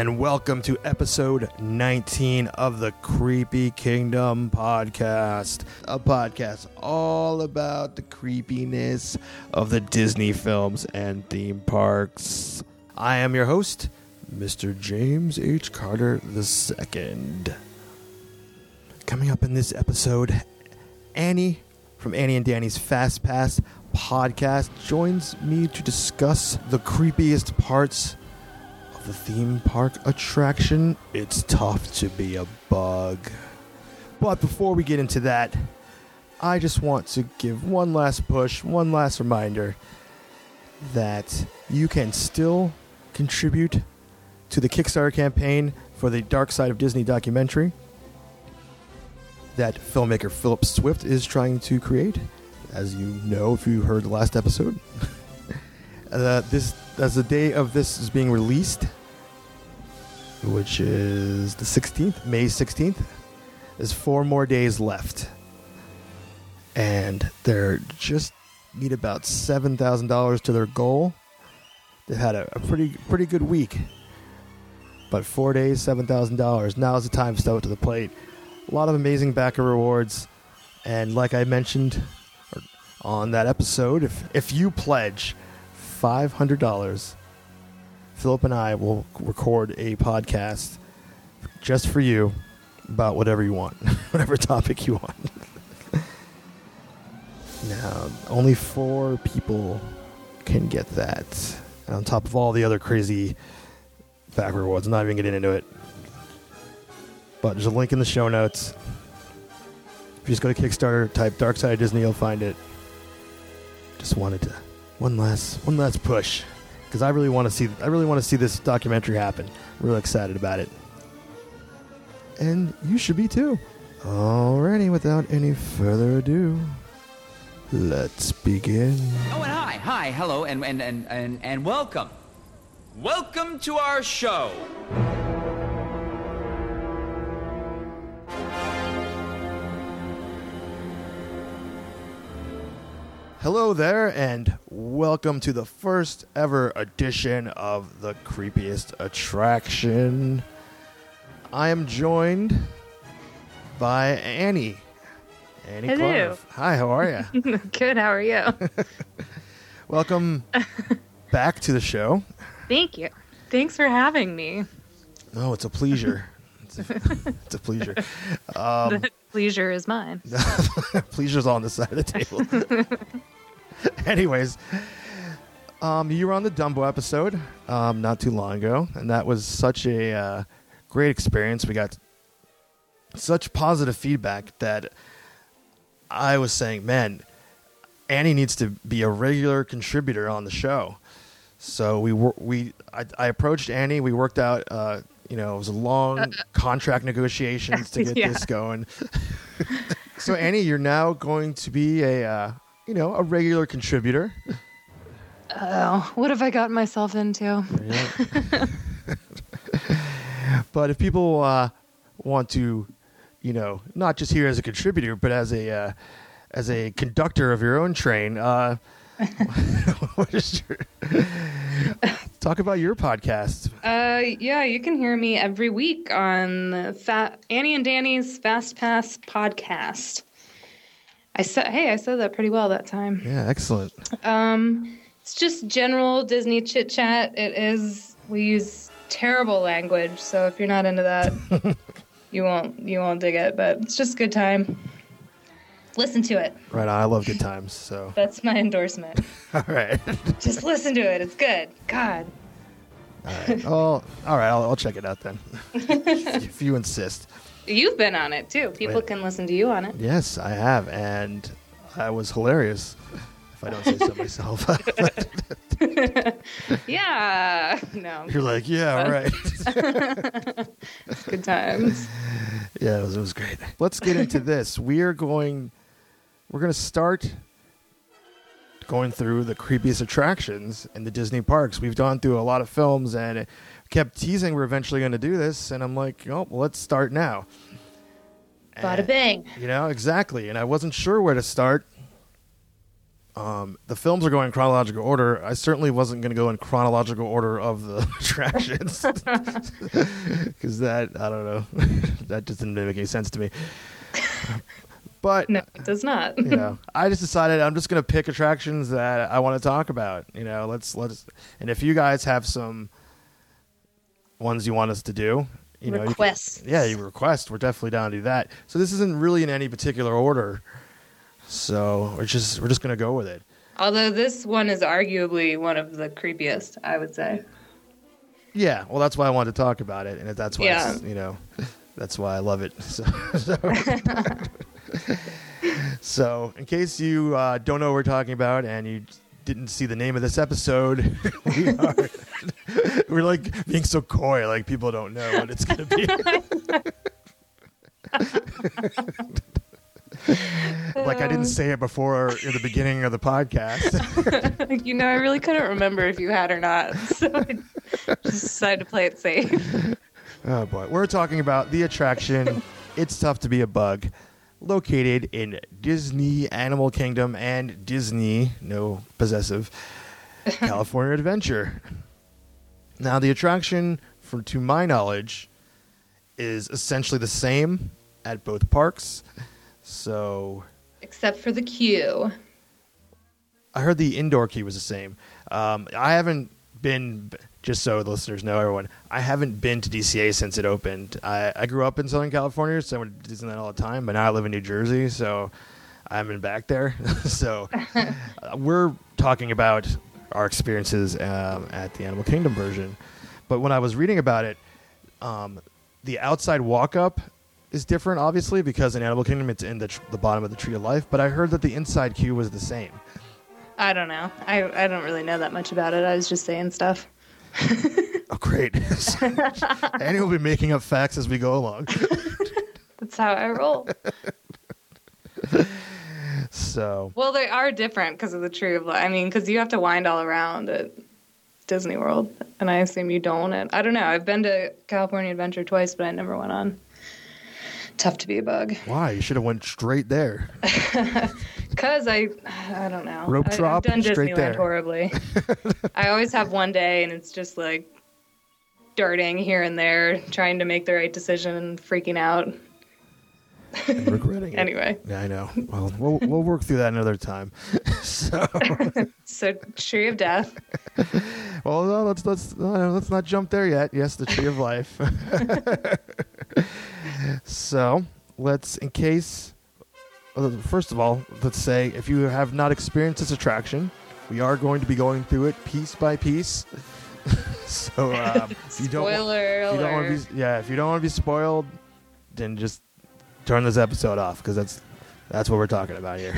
and welcome to episode 19 of the Creepy Kingdom podcast, a podcast all about the creepiness of the Disney films and theme parks. I am your host, Mr. James H. Carter II. Coming up in this episode, Annie from Annie and Danny's Fast Pass podcast joins me to discuss the creepiest parts of the theme park attraction. It's tough to be a bug. But before we get into that, I just want to give one last push, one last reminder that you can still contribute to the Kickstarter campaign for the Dark Side of Disney documentary that filmmaker Philip Swift is trying to create. As you know, if you heard the last episode, as the day of this is being released, which is the 16th, May 16th, there's 4 more days left. And they're just need about $7,000 to their goal. They've had a pretty good week. But 4 days, $7,000. Now is the time to step up to the plate. A lot of amazing backer rewards. And like I mentioned on that episode, if you pledge $500, Philip and I will record a podcast just for you about whatever you want, whatever topic you want. Now, only 4 people can get that. And on top of all the other crazy back rewards, I'm not even getting into it. But there's a link in the show notes. If you just go to Kickstarter, type Dark Side of Disney, you'll find it. Just wanted to one last push, because I really want to see this documentary happen. I'm really excited about it, and you should be too. Alrighty, without any further ado, let's begin. Oh, and hi, hello, and welcome to our show. Hello there, and welcome to the first ever edition of the Creepiest Attraction. I am joined by Annie. Annie Hello. Clark. Hi, how are you? Good, how are you? Welcome back to the show. Thank you. Thanks for having me. Oh, it's a pleasure. It's a pleasure. The pleasure is mine. Pleasure's on the side of the table. Anyways, you were on the Dumbo episode not too long ago, and that was such a great experience. We got such positive feedback that I was saying, man, Annie needs to be a regular contributor on the show. So I approached Annie. We worked out, it was a long contract negotiations to get this going. So Annie, you're now going to be a regular contributor. Oh, what have I gotten myself into? Yeah. But if people want to, not just here as a contributor, but as a conductor of your own train, talk about your podcast. You can hear me every week on the Annie and Danny's Fast Pass podcast. I said that pretty well that time. Yeah, excellent. It's just general Disney chit chat. We use terrible language, so if you're not into that, you won't dig it. But it's just a good time. Listen to it. Right on. I love good times. So that's my endorsement. All right. Just listen to it. It's good. God. All right. Oh, all right. I'll check it out then, if you insist. You've been on it too. People can listen to you on it. Yes, I have, and I was hilarious. If I don't say so myself. Yeah. No. You're like, yeah, right. It's good times. Yeah, it was great. Let's get into this. We're going to start going through the creepiest attractions in the Disney parks. We've gone through a lot of films and kept teasing we're eventually going to do this, and I'm like, oh, well, let's start now. Bada bing. Exactly. And I wasn't sure where to start. the films are going in chronological order. I certainly wasn't going to go in chronological order of the attractions because that, I don't know, that just didn't make any sense to me. But No, it does not. I just decided I'm just going to pick attractions that I want to talk about. Let's and if you guys have some ones you want us to do, Requests. you request. We're definitely down to do that. So this isn't really in any particular order. So we're just going to go with it. Although this one is arguably one of the creepiest, I would say. Yeah, well, that's why I wanted to talk about it, and that's why that's why I love it. So in case you don't know what we're talking about and you didn't see the name of this episode, we're like being so coy, like people don't know what it's going to be. Like I didn't say it before in the beginning of the podcast. I really couldn't remember if you had or not, so I just decided to play it safe. Oh boy, we're talking about the attraction It's Tough to Be a Bug, located in Disney Animal Kingdom and Disney, no possessive, California Adventure. Now the attraction, to my knowledge, is essentially the same at both parks. So, except for the queue. I heard the indoor queue was the same. I haven't been, just so the listeners know, everyone, I haven't been to DCA since it opened. I grew up in Southern California, so I went to Disneyland all the time, but now I live in New Jersey, so I haven't been back there. So we're talking about our experiences at the Animal Kingdom version. But when I was reading about it, the outside walk-up is different, obviously, because in Animal Kingdom it's in the bottom of the Tree of Life, but I heard that the inside queue was the same. I don't know. I don't really know that much about it. I was just saying stuff. Oh, great. Annie will be making up facts as we go along. That's how I roll. So. Well, they are different because of the Tree of Life. I mean, because you have to wind all around at Disney World, and I assume you don't. I don't know. I've been to California Adventure twice, but I never went on Tough to Be a Bug. Why? You should have went straight there. Because I don't know. Rope drop, I've done straight Disneyland there. horribly. I always have one day, and it's just like darting here and there, trying to make the right decision and freaking out. And regretting it. Anyway. Yeah, I know. Well, we'll work through that another time. So Tree of Death. Well, no, let's not jump there yet. Yes, the Tree of Life. So first of all, let's say if you have not experienced this attraction, we are going to be going through it piece by piece. So if you don't want to be spoiled, then just turn this episode off, because that's what we're talking about here.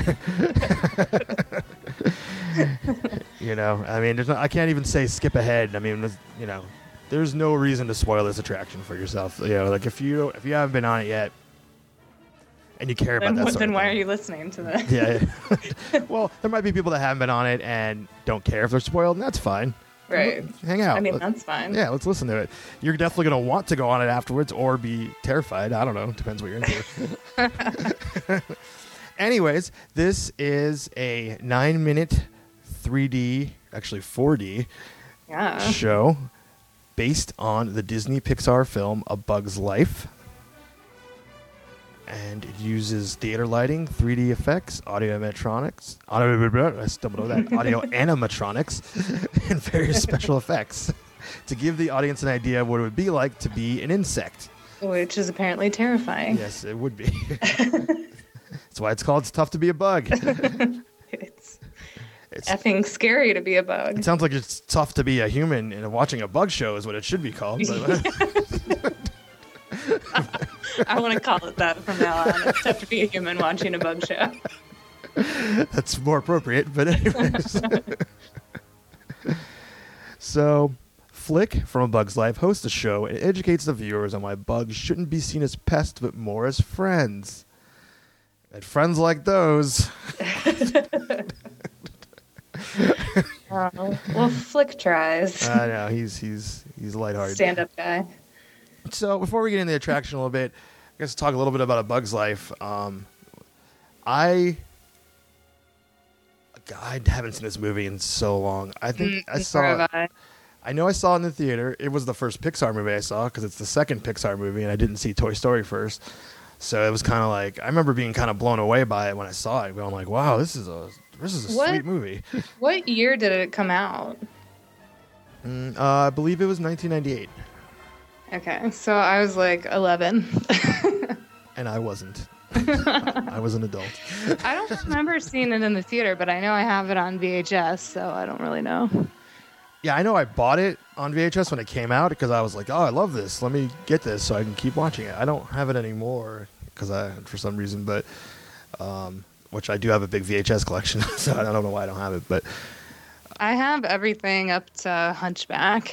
I mean, I can't even say skip ahead. I mean, there's no reason to spoil this attraction for yourself. Like if you haven't been on it yet and you care about that sort of then why thing. are you listening to that? Yeah. Well, there might be people that haven't been on it and don't care if they're spoiled, and that's fine. Right. Hang out. I mean, that's fine. Yeah, let's listen to it. You're definitely going to want to go on it afterwards or be terrified. I don't know. Depends what you're into. Anyways, this is a 9-minute 3D, actually 4D show based on the Disney Pixar film A Bug's Life. And it uses theater lighting, 3D effects, audio animatronics, and various special effects to give the audience an idea of what it would be like to be an insect. Which is apparently terrifying. Yes, it would be. That's why it's called It's Tough to Be a Bug. It's effing scary to be a bug. It sounds like it's tough to be a human, and watching a bug show is what it should be called. I want to call it that from now on. It's tough to be a human watching a bug show. That's more appropriate, but anyways. So, Flick from A Bug's Life hosts a show and educates the viewers on why bugs shouldn't be seen as pests, but more as friends. And friends like those. Well, Flick tries. I know, he's lighthearted. Stand-up guy. So before we get into the attraction a little bit, I guess talk a little bit about A Bug's Life. I I haven't seen this movie in so long. I think I Nor saw have it. I know I saw it in the theater. It was the first Pixar movie I saw because it's the second Pixar movie, and I didn't see Toy Story first. So it was kind of like, I remember being kind of blown away by it when I saw it, going like, wow, this is a sweet movie. What year did it come out? I believe it was 1998. Okay, so I was like 11. And I wasn't. I was an adult. I don't remember seeing it in the theater, but I know I have it on VHS, so I don't really know. Yeah, I know I bought it on VHS when it came out because I was like, oh, I love this. Let me get this so I can keep watching it. I don't have it anymore for some reason, but which I do have a big VHS collection, so I don't know why I don't have it. But I have everything up to Hunchback.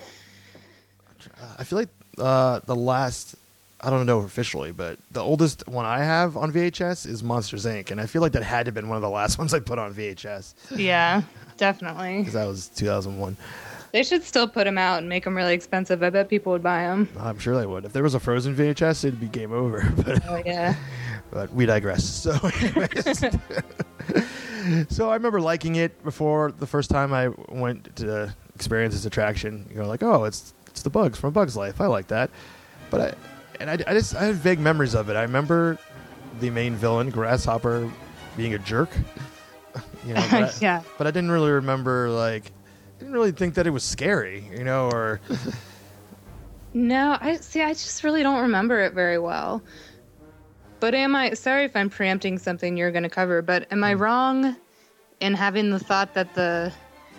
I feel like the last, I don't know officially, but the oldest one I have on VHS is Monsters, Inc., and I feel like that had to have been one of the last ones I put on VHS. Yeah, definitely. Because that was 2001. They should still put them out and make them really expensive. I bet people would buy them. I'm sure they would. If there was a Frozen VHS, it'd be game over. But, Oh, yeah. but we digress. So anyways, so I remember liking it before the first time I went to experience this attraction. You know, like, oh, it's the Bugs from A Bug's Life. I like that. But I had vague memories of it. I remember the main villain, Grasshopper, being a jerk. You know, but Yeah. but I didn't really remember, like, I didn't really think that it was scary, you know, or No, I just really don't remember it very well. But sorry if I'm preempting something you're going to cover, but am I wrong in having the thought that the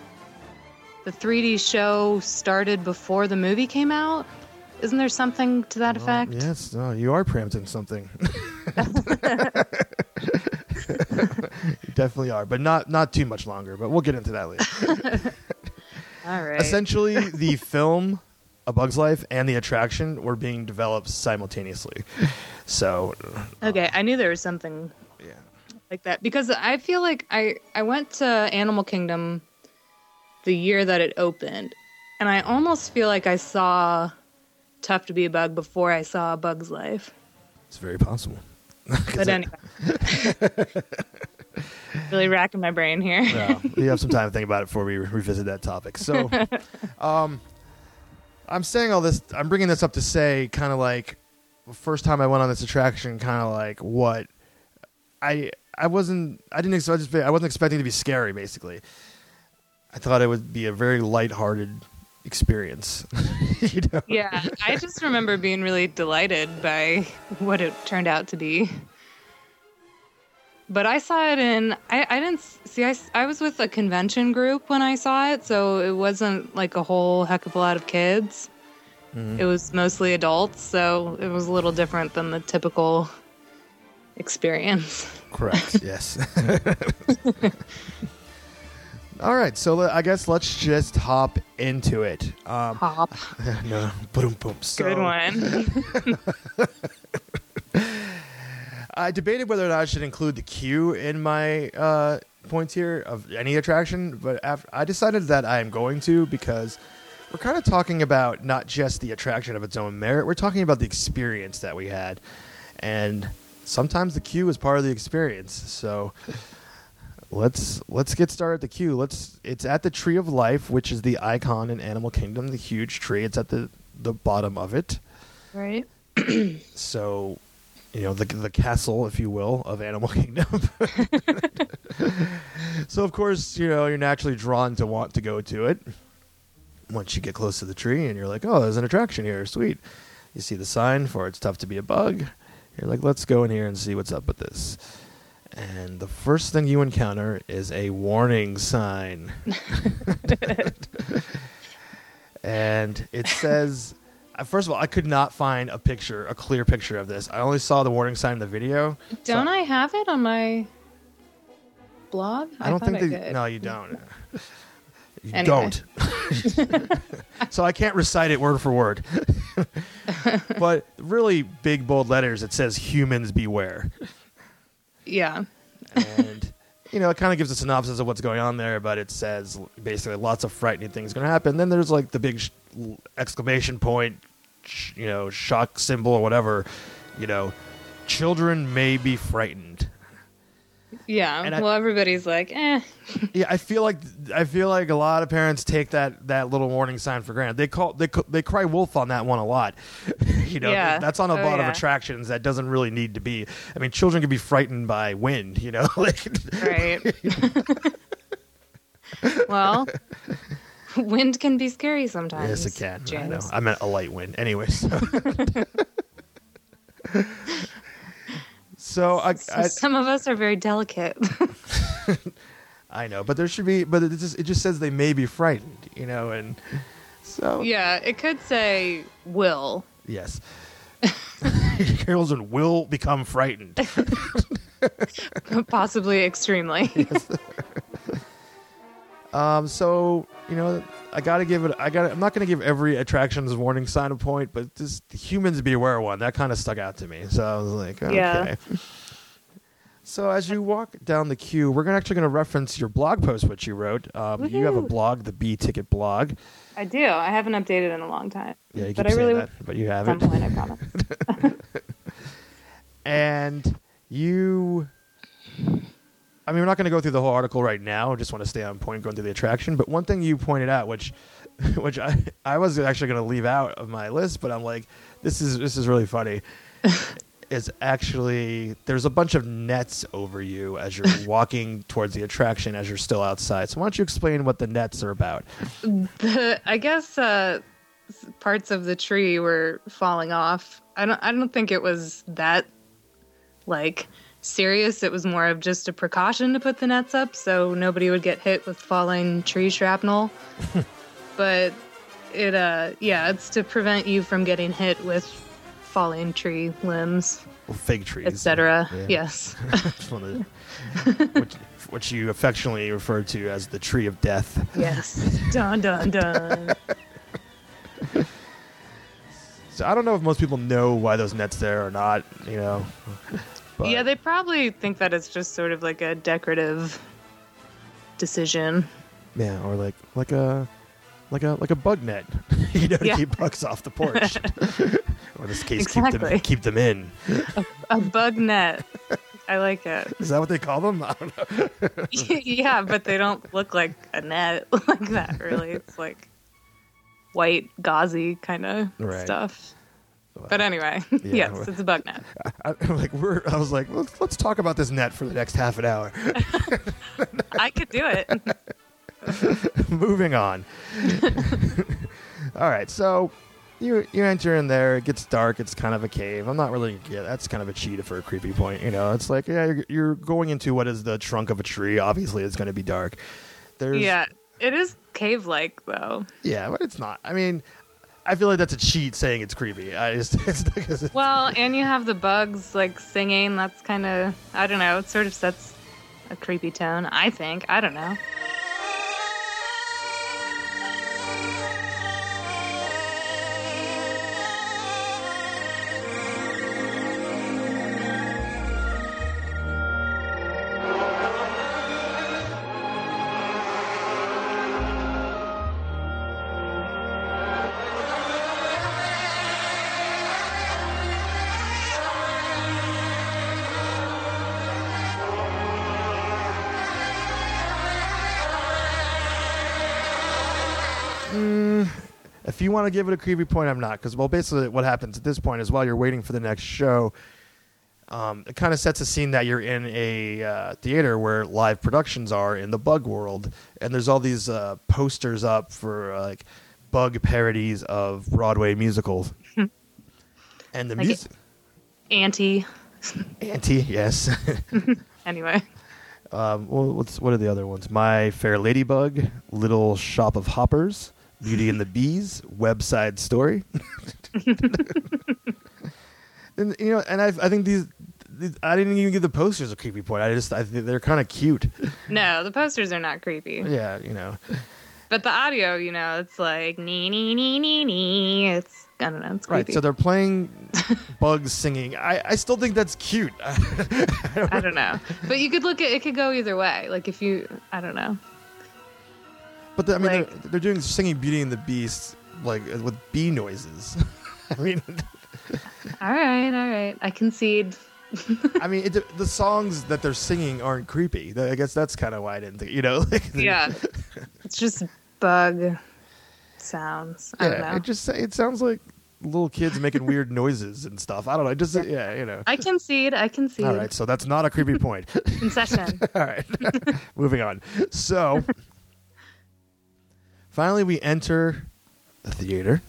3D show started before the movie came out? Isn't there something to that effect? Yes, no, you are preempting something. You definitely are, but not too much longer. But we'll get into that later. All right. Essentially, the film A Bug's Life and the attraction were being developed simultaneously. So, Okay, I knew there was something yeah. like that because I feel like I went to Animal Kingdom the year that it opened, and I almost feel like I saw Tough to Be a Bug before I saw A Bug's Life. It's very possible. But anyway. Really racking my brain here. Yeah, we have some time to think about it before we revisit that topic. So, I'm saying all this. I'm bringing this up to say, kind of like, the first time I went on this attraction, kind of like what I wasn't expecting to be scary. Basically, I thought it would be a very lighthearted experience. You know? Yeah, I just remember being really delighted by what it turned out to be. But I saw it I didn't see, I was with a convention group when I saw it, so it wasn't like a whole heck of a lot of kids. Mm-hmm. It was mostly adults, so it was a little different than the typical experience. Correct, yes. All right, so I guess let's just hop into it. Hop. No, boom, boom. So, Good one. I debated whether or not I should include the queue in my points here of any attraction, but I decided that I am going to because we're kind of talking about not just the attraction of its own merit. We're talking about the experience that we had, and sometimes the queue is part of the experience. So let's get started at the queue. It's at the Tree of Life, which is the icon in Animal Kingdom, the huge tree. It's at the bottom of it. Right. So, you know, the castle, if you will, of Animal Kingdom. So, of course, you know, you're naturally drawn to want to go to it once you get close to the tree and you're like, oh, there's an attraction here. Sweet. You see the sign for It's Tough to Be a Bug. You're like, let's go in here and see what's up with this. And the first thing you encounter is a warning sign. And it says... First of all, I could not find a clear picture of this. I only saw the warning sign in the video. Don't I have it on my blog? I don't think I did. No, you don't. You Anyway. don't. So I can't recite it word for word. But really big, bold letters, it says, humans beware. Yeah. And, you know, it kind of gives a synopsis of what's going on there, but it says basically lots of frightening things going to happen. Then there's like the big exclamation point, you know, shock symbol or whatever, you know, children may be frightened. Yeah. And Well, everybody's like, eh. Yeah, I feel like a lot of parents take that little warning sign for granted. They cry wolf on that one a lot. Yeah. That's on a Oh, lot of yeah. attractions that doesn't really need to be. I mean, children can be frightened by wind, like Right. Well, wind can be scary sometimes. yes, it can. I know. James. I meant a light wind. Anyways. So Some of us are very delicate. I know, but there should be. But it just says they may be frightened, and so Yeah, it could say will. yes, children will become frightened. Possibly extremely. So I gotta give it. I'm not gonna give every attraction's warning sign a point, but just humans beware one. That kind of stuck out to me. So I was like, okay. Yeah. So as you walk down the queue, we're actually going to reference your blog post, which you wrote. You have a blog, the B Ticket blog. I do. I haven't updated in a long time. Yeah, you keep but I saying really that, but you at haven't. some point, I promise. And you, I mean, we're not going to go through the whole article right now. I just want to stay on point going through the attraction. But one thing you pointed out, which I was actually going to leave out of my list, but I'm like, this is really funny. Is actually there's a bunch of nets over you as you're walking towards the attraction as you're still outside. So why don't you explain what the nets are about? I guess parts of the tree were falling off. I don't think it was that serious. It was more of just a precaution to put the nets up so nobody would get hit with falling tree shrapnel. But it's to prevent you from getting hit with falling tree limbs, Fig trees, etc. Yeah. Yes. which you affectionately refer to as the tree of death. Yes. Dun dun dun. So I don't know if most people know why those nets there or not. But Yeah, they probably think that it's just sort of like a decorative decision. yeah, or like a bug net, to Yeah. keep bugs off the porch. Or in this case, Exactly. keep them in. A bug net. I like it. Is that what they call them? I don't know. Yeah, but they don't look like a net like that, really. It's like white, gauzy kind of Right. stuff. But anyway, Yeah, yes, it's a bug net. I was like, let's talk about this net for the next half an hour. I could do it. Moving on. All right, so you enter in there. It gets dark. It's kind of a cave. I'm not really. Yeah, that's kind of a cheetah for a creepy point. It's like you're going into what is the trunk of a tree. Obviously, it's going to be dark. Yeah, it is cave-like though. Yeah, but it's not. I mean, I feel like that's a cheat saying it's creepy. Well, and you have the bugs singing. That's kind of, I don't know. It sort of sets a creepy tone. I think. I don't know. If you want to give it a creepy point, I'm not. Because, basically what happens at this point is while you're waiting for the next show, it kind of sets a scene that you're in a theater where live productions are in the bug world. And there's all these posters up for, bug parodies of Broadway musicals. And the music... Auntie. Auntie, yes. Anyway. What are the other ones? My Fair Ladybug, Little Shop of Hoppers, Beauty and the Bees, Web Side Story. And I think these I didn't even give the posters a creepy point. I think they're kind of cute. No, the posters are not creepy. Yeah, But the audio, it's like nee nee nee nee nee. It's, I don't know, it's creepy. Right. So they're playing bugs singing. I still think that's cute. I don't know. But you could it could go either way. If you, I don't know. But they're doing singing Beauty and the Beast with bee noises. I mean, All right. I concede. I mean, the songs that they're singing aren't creepy. I guess that's kind of why I didn't think, Yeah. It's just bug sounds. I don't know. It sounds like little kids making weird noises and stuff. I don't know. I concede. All right, so that's not a creepy point. Concession. All right. Moving on. So, finally we enter the theater,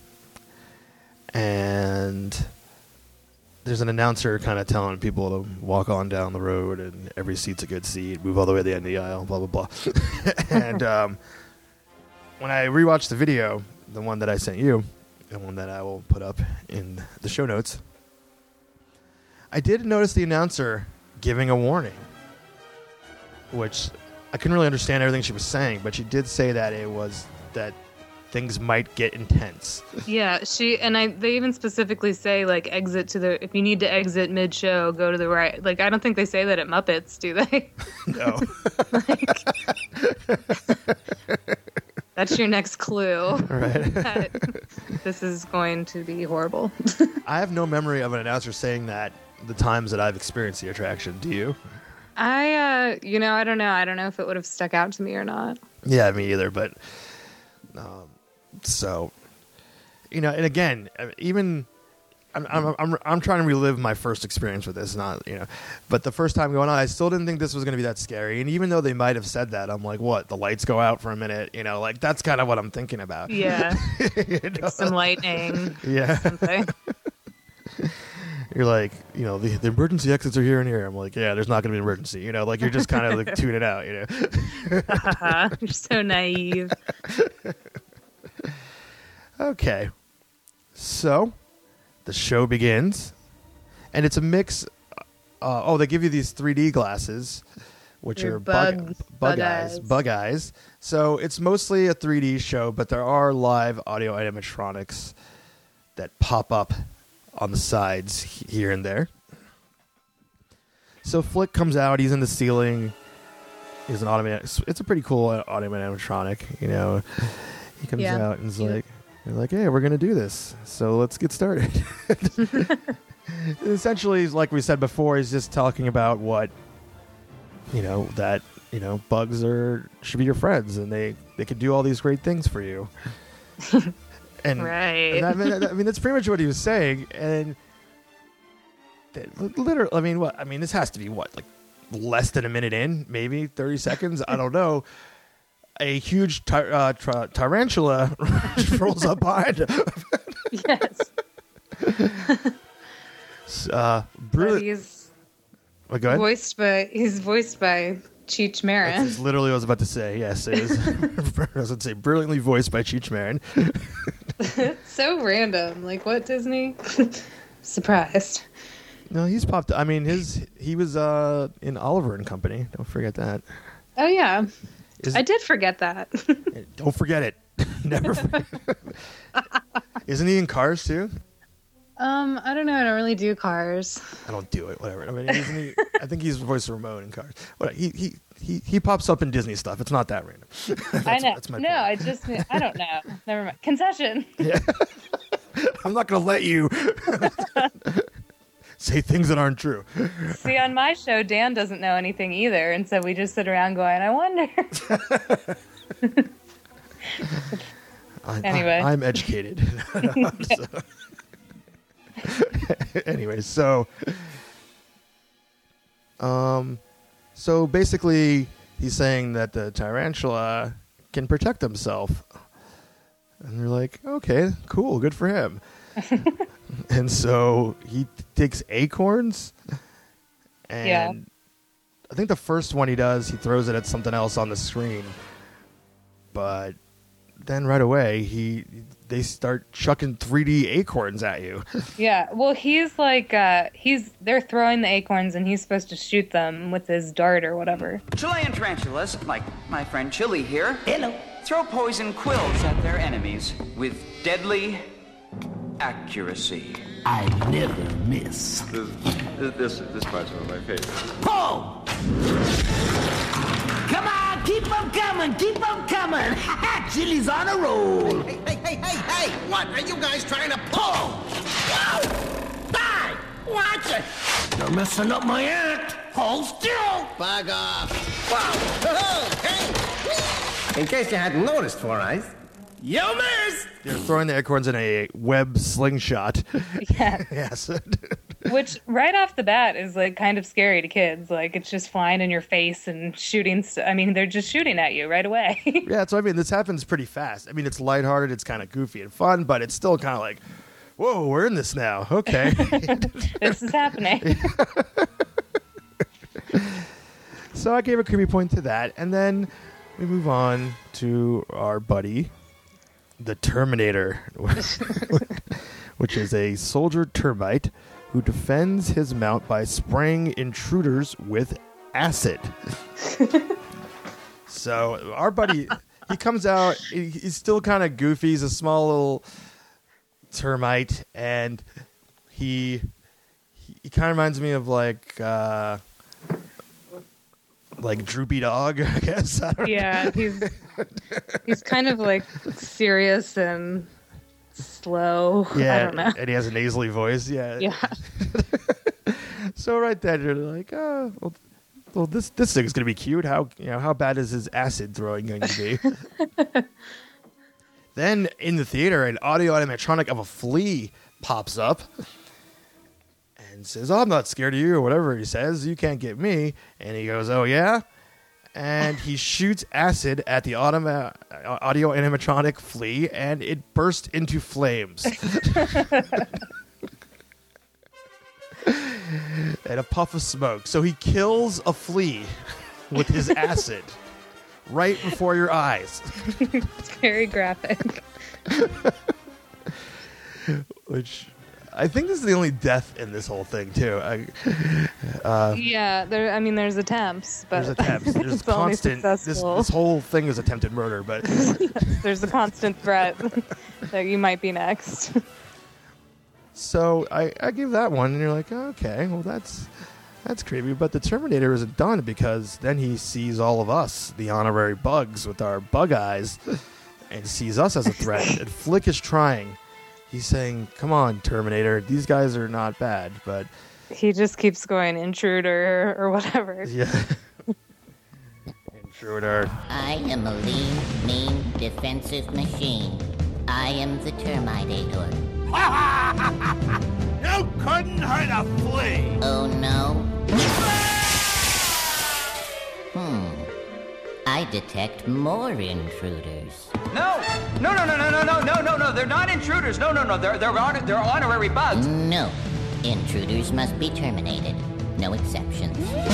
and there's an announcer kind of telling people to walk on down the road, and every seat's a good seat, move all the way to the end of the aisle, blah, blah, blah. And when I rewatched the video, the one that I sent you, the one that I will put up in the show notes, I did notice the announcer giving a warning, which I couldn't really understand everything she was saying, but she did say that it was that things might get intense. Yeah, they even specifically say, like, if you need to exit mid-show, go to the right. Like, I don't think they say that at Muppets, do they? No. That's your next clue. Right. That this is going to be horrible. I have no memory of an announcer saying that the times that I've experienced the attraction. Do you? I don't know. I don't know if it would have stuck out to me or not. Yeah, me either. But, so, and again, even I'm trying to relive my first experience with this, but the first time going on, I still didn't think this was going to be that scary. And even though they might have said that, I'm like, what? The lights go out for a minute, like that's kind of what I'm thinking about. Yeah, like some lightning. Yeah. Something. You're like, the emergency exits are here and here. I'm like, yeah, there's not going to be an emergency. Like you're just kind of like tune it out. You're so naive. Okay, so the show begins, and it's a mix. They give you these 3D glasses, which Your are bug eyes. So it's mostly a 3D show, but there are live audio animatronics that pop up on the sides here and there. So Flick comes out. He's in the ceiling. He's an automatic. It's a pretty cool audio animatronic. He comes out and is like, hey, we're going to do this. So let's get started. Essentially, like we said before, he's just talking about what, bugs should be your friends, and they could do all these great things for you. And, right. and that's pretty much what he was saying. And literally, this has to be like less than a minute in, maybe 30 seconds. I don't know. A huge tarantula rolls up behind him. Yes. He's go ahead. He's voiced by Cheech Marin. That's literally what I was about to say. Yes, it is. I was going to say brilliantly voiced by Cheech Marin. It's so random. Like, what, Disney? Surprised. No, he's popped. I mean, he was in Oliver and Company. Don't forget that. Oh yeah, I did forget that. Don't forget it. Never forget. Isn't he in Cars too? I don't know. I don't really do Cars. I don't do it. Whatever. I mean, isn't he? I think he's the voice of Ramon in Cars. What? He pops up in Disney stuff. It's not that random. I know. That's my point. I don't know. Never mind. Concession. Yeah. I'm not going to let you say things that aren't true. See, on my show, Dan doesn't know anything either, and so we just sit around going, I wonder. Anyway. I'm educated. Anyway, so basically he's saying that the tarantula can protect himself. And you're like, okay, cool, good for him. And so he takes acorns, and I think the first one he does, he throws it at something else on the screen. But then right away, they start chucking 3D acorns at you. Yeah, well, he's like, they're throwing the acorns, and he's supposed to shoot them with his dart or whatever. Chilean tarantulas, like my friend Chili here, hello, throw poison quills at their enemies with deadly accuracy. I never miss. This part's one of my favorites. Pull! Come on, keep them coming, keep them coming. Chili's on a roll. Hey, what are you guys trying to pull? Die! Watch it! You're messing up my act! Hold still! Bug off! Whoa! Hey! In case you hadn't noticed, Four Eyes. You missed! They're throwing the acorns in a web slingshot. Yeah. Yes. Which, right off the bat, is like kind of scary to kids. Like, it's just flying in your face and shooting. I mean, they're just shooting at you right away. Yeah, so I mean, this happens pretty fast. I mean, it's lighthearted, it's kind of goofy and fun, but it's still kind of like, whoa, we're in this now. Okay. This is happening. So I gave a creepy point to that, and then we move on to our buddy, the Terminator, which is a soldier termite who defends his mount by spraying intruders with acid. So our buddy, he comes out, he's still kind of goofy. He's a small little termite, and he kind of reminds me of like Droopy Dog, I guess. I don't know. Yeah, he's kind of like serious and slow. Yeah, I don't know. and he has a nasally voice. Yeah. Yeah. So right then you're like, oh, well, this thing's gonna be cute. How bad is his acid throwing going to be? Then in the theater, an audio animatronic of a flea pops up and says, "Oh, I'm not scared of you," or whatever he says. "You can't get me." And he goes, "Oh yeah." And he shoots acid at the audio animatronic flea, and it burst into flames. And a puff of smoke. So he kills a flea with his acid right before your eyes. It's very graphic. Which I think this is the only death in this whole thing, too. Yeah, there's attempts, but There's attempts. There's it's only constant. This successful. whole thing is attempted murder, but There's a constant threat that you might be next. so I give that one, and you're like, okay, well that's creepy. But the Terminator isn't done, because then he sees all of us, the honorary bugs with our bug eyes, and sees us as a threat. And Flick is trying. He's saying, "Come on, Terminator. These guys are not bad, but." He just keeps going intruder or whatever. Yeah. Intruder. I am a lean, mean, defensive machine. I am the Terminator. You couldn't hurt a flea! Oh no? I detect more intruders. No, they're not intruders. No, they're honorary bugs. No. Intruders must be terminated. No exceptions.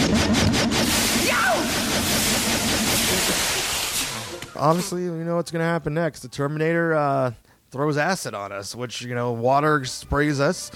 Obviously, you know what's going to happen next. The Terminator throws acid on us, which, water sprays us.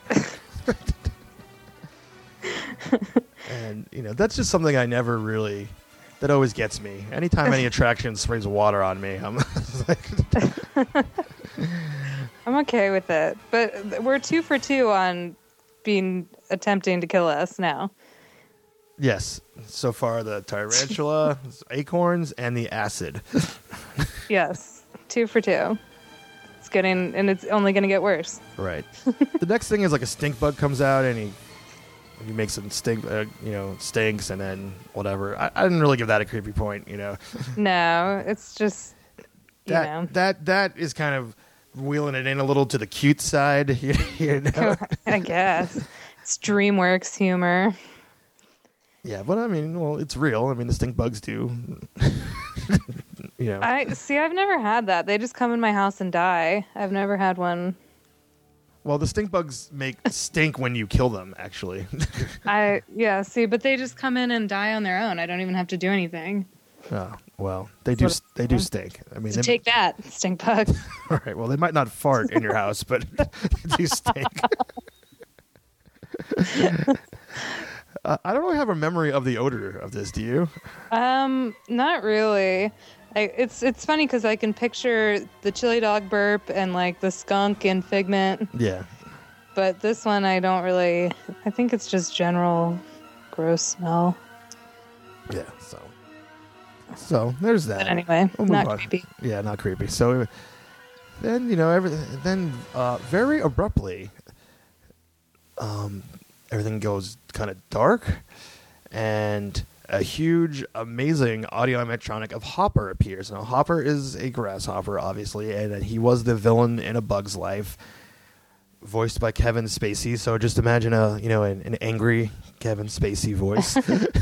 And, that's just something I never really... That always gets me. Anytime any attraction sprays water on me, I'm like... I'm okay with it. But we're 2 for 2 on attempting to kill us now. Yes. So far, the tarantula, acorns, and the acid. Yes. 2 for 2. It's only going to get worse. Right. The next thing is like a stink bug comes out, and he makes some stinks, and then whatever. I didn't really give that a creepy point, No, it's just, That is kind of wheeling it in a little to the cute side, I guess. It's DreamWorks humor. Yeah, but I mean, well, it's real. I mean, the stink bugs do. I've never had that. They just come in my house and die. I've never had one. Well, the stink bugs make stink when you kill them, actually. But they just come in and die on their own. I don't even have to do anything. Oh, well, they do stink. I mean, Take that, stink bug. All right, well, they might not fart in your house, but they do stink. I don't really have a memory of the odor of this, do you? Not really. It's funny because I can picture the chili dog burp and like the skunk in Figment. Yeah. But this one I don't really. I think it's just general gross smell. Yeah. So there's that. But anyway, We'll not move on. creepy. Yeah, not creepy. So then very abruptly, everything goes kind of dark, and a huge, amazing audio animatronic of Hopper appears. Now, Hopper is a grasshopper, obviously, and he was the villain in A Bug's Life, voiced by Kevin Spacey. So just imagine an angry Kevin Spacey voice.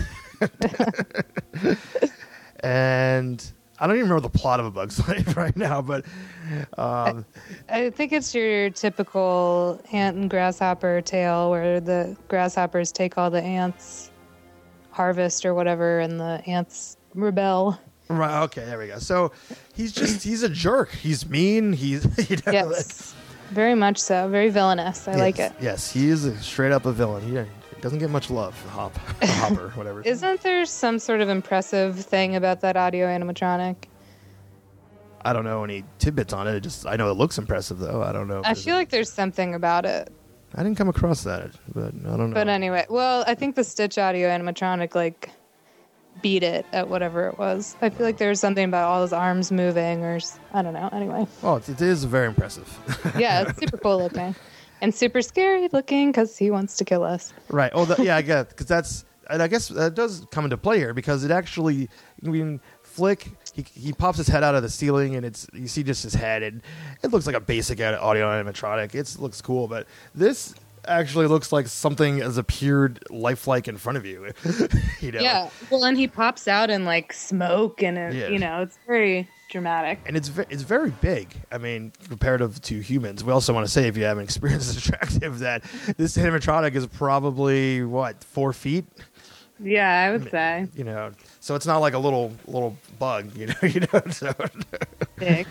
And I don't even remember the plot of A Bug's Life right now, but I think it's your typical ant and grasshopper tale where the grasshoppers take all the ants' harvest or whatever, and the ants rebel. Right. Okay. There we go. So he's a jerk. He's mean. He's Yes, very much so. Very villainous. I like it. Yes, he is straight up a villain. He doesn't get much love. Hopper, whatever. Isn't there some sort of impressive thing about that audio animatronic? I don't know any tidbits on it. I know it looks impressive though. I don't know. I feel like there's something about it. I didn't come across that, but I don't know. But anyway, well, I think the Stitch audio animatronic beat it at whatever it was. I feel like there was something about all his arms moving, or I don't know. Anyway. Well, it is very impressive. Yeah, it's super cool looking, and super scary looking because he wants to kill us. Right. Oh, I guess because I guess that does come into play here because it actually, Flick, he pops his head out of the ceiling and you see just his head, and it looks like a basic audio animatronic. It looks cool, but this actually looks like something has appeared lifelike in front of you. Yeah. Well, and he pops out in smoke, and it's very dramatic. And it's very big. I mean, comparative to humans. We also want to say, if you haven't experienced this attractive, that this animatronic is probably 4 feet. Yeah, I would say. So it's not like a little bug, so big.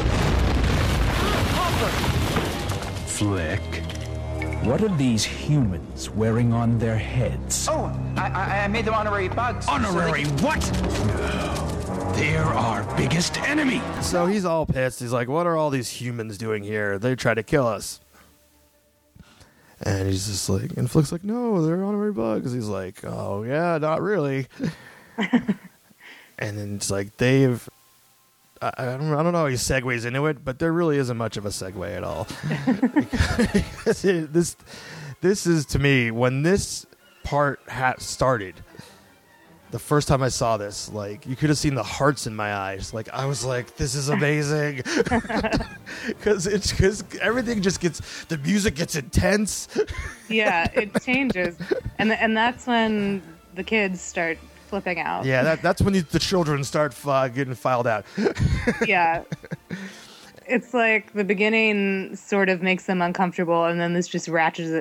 Flick, what are these humans wearing on their heads? Oh, I made them honorary bugs. Honorary what? They're our biggest enemy. So he's all pissed. He's like, what are all these humans doing here? They try to kill us. And he's just like, and Flick's like, no, they're honorary bugs. He's like, oh, yeah, not really. And then it's like, Dave, I don't know how he segues into it, but there really isn't much of a segue at all. Because this is, to me, when this part started, the first time I saw this, you could have seen the hearts in my eyes. I was like, this is amazing. Because everything just the music gets intense. Yeah, it changes. And that's when the kids start flipping out. Yeah, that's when the children start getting filed out. Yeah. It's like the beginning sort of makes them uncomfortable, and then this just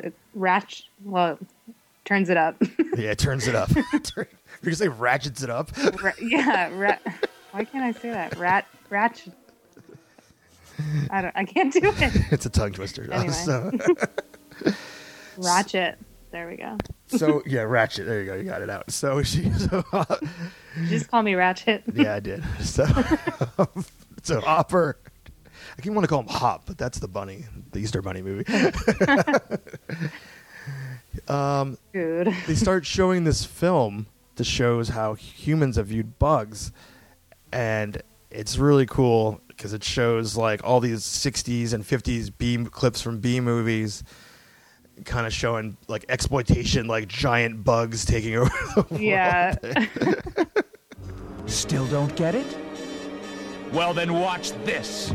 turns it up. Yeah, it turns it up. You say ratchets it up? Why can't I say that? Ratchet. I can't do it. It's a tongue twister. Anyway. Ratchet. There we go. So, yeah, Ratchet. There you go. You got it out. So, just call me Ratchet. Yeah, I did. So Hopper. I keep want to call him Hop, but that's the bunny, the Easter Bunny movie. Dude. They start showing this film that shows how humans have viewed bugs, and it's really cool because it shows all these 60s and 50s B clips from B movies, kind of showing exploitation, giant bugs taking over the world. Yeah. Still don't get it? Well, then watch this.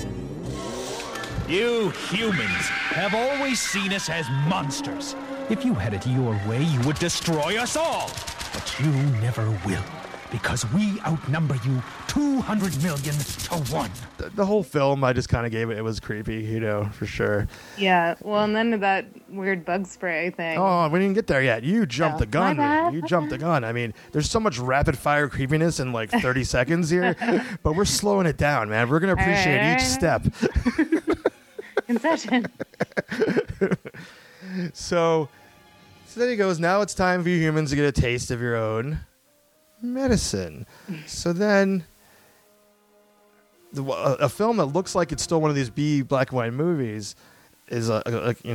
You humans have always seen us as monsters. If you had it your way, you would destroy us all. But you never will, because we outnumber you 200 million to 1. The whole film, I just kind of gave it. It was creepy, for sure. Yeah. Well, and then that weird bug spray thing. Oh, we didn't get there yet. You jumped the gun. You jumped the gun. I mean, there's so much rapid fire creepiness in 30 seconds here, but we're slowing it down, man. We're going to appreciate each step. Concession. So then he goes, now it's time for you humans to get a taste of your own medicine. So then a film that looks like it's still one of these B black and white movies is like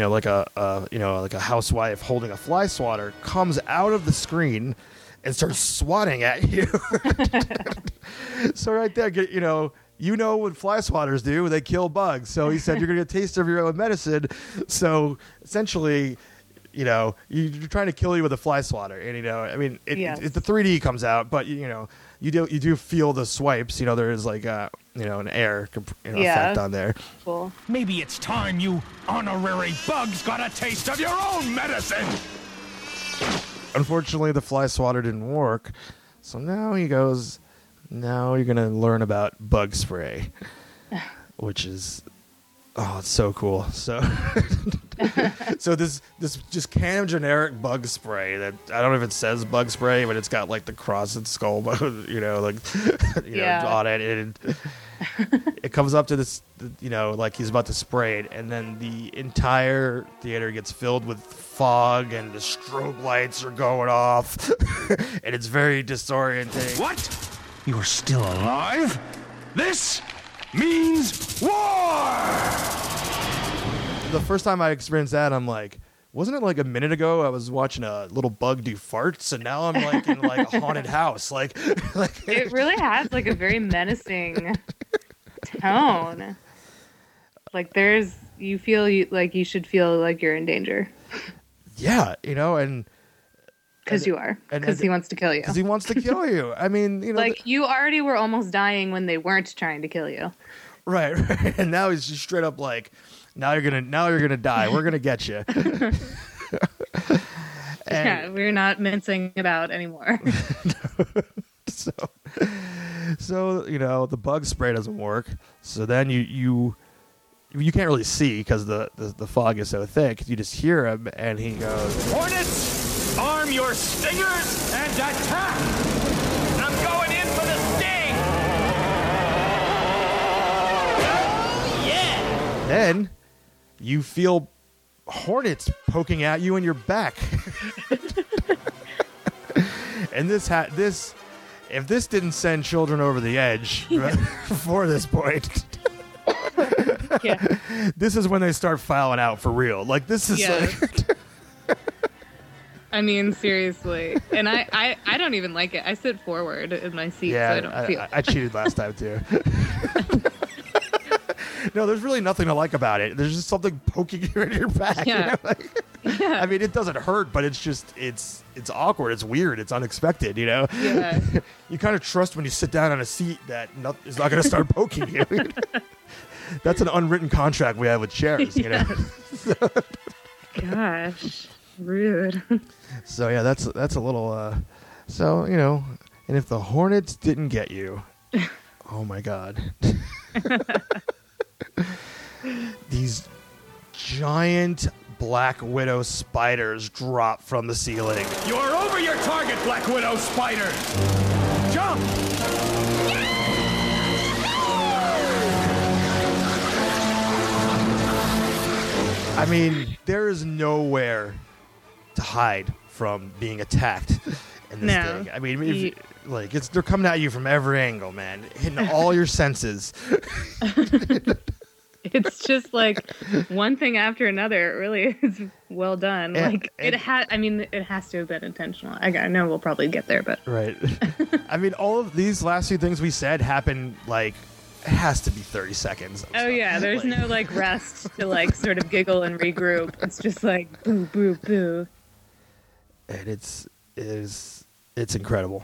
a housewife holding a fly swatter comes out of the screen and starts swatting at you. So right there, you know what fly swatters do. They kill bugs. So he said, you're going to get a taste of your own medicine. So essentially, you're trying to kill you with a fly swatter, and I mean, Yes. the 3D comes out, but you do feel the swipes. There is like an air effect on there. Cool. Maybe it's time you honorary bugs got a taste of your own medicine. Unfortunately, the fly swatter didn't work, so now he goes. Now you're gonna learn about bug spray, which is. Oh, it's so cool. So this just can of generic bug spray that I don't know if it says bug spray, but it's got like the cross and skull, on it. And it comes up to this, like he's about to spray it, and then the entire theater gets filled with fog, and the strobe lights are going off, and it's very disorienting. What? You're still alive? This means war! The first time I experienced that, I'm like, wasn't it like a minute ago I was watching a little bug do farts, and now I'm like in like a haunted house. Like It really has like a very menacing tone. Like you like you should feel like you're in danger. Yeah, and because you are. Because he wants to kill you. Because he wants to kill you. I mean, like you already were almost dying when they weren't trying to kill you. Right. And now he's just straight up like, now you're gonna die. We're gonna get you. Yeah, we're not mincing it out anymore. So the bug spray doesn't work. So then you can't really see because the fog is so thick. You just hear him, and he goes, "Hornets, arm your stingers and attack! I'm going in for the sting!" Oh, yeah! Then you feel hornets poking at you in your back. And if this didn't send children over the edge before this point, yeah. This is when they start filing out for real. Like this is like I mean, seriously. And I don't even like it. I sit forward in my seat, so I don't feel. I cheated last time too. No, there's really nothing to like about it. There's just something poking you in your back. Yeah. I mean, it doesn't hurt, but it's just it's awkward. It's weird. It's unexpected. Yeah. You kind of trust when you sit down on a seat that it's not going to start poking you. That's an unwritten contract we have with chairs. Gosh, rude. So yeah, that's a little. And if the Hornets didn't get you, oh my God. These giant Black Widow spiders drop from the ceiling. You're over your target, Black Widow spider! Jump! I mean, there is nowhere to hide from being attacked in this thing. I mean, they're coming at you from every angle, man, hitting all your senses. It's just like one thing after another. It really is well done. It has to have been intentional. I know we'll probably get there, but right. I mean, all of these last few things we said happen like it has to be 30 seconds. Oh yeah, there's no like rest to like sort of giggle and regroup. It's just like boo boo boo. And it's incredible.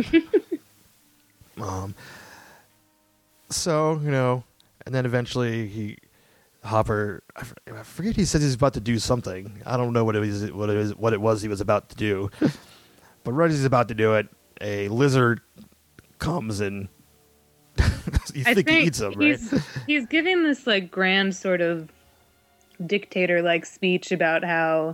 So and then eventually Hopper, I forget, he said he's about to do something. I don't know what it was he was about to do. But right as he's about to do it, a lizard comes and he eats him, right? He's giving this like grand sort of dictator-like speech about how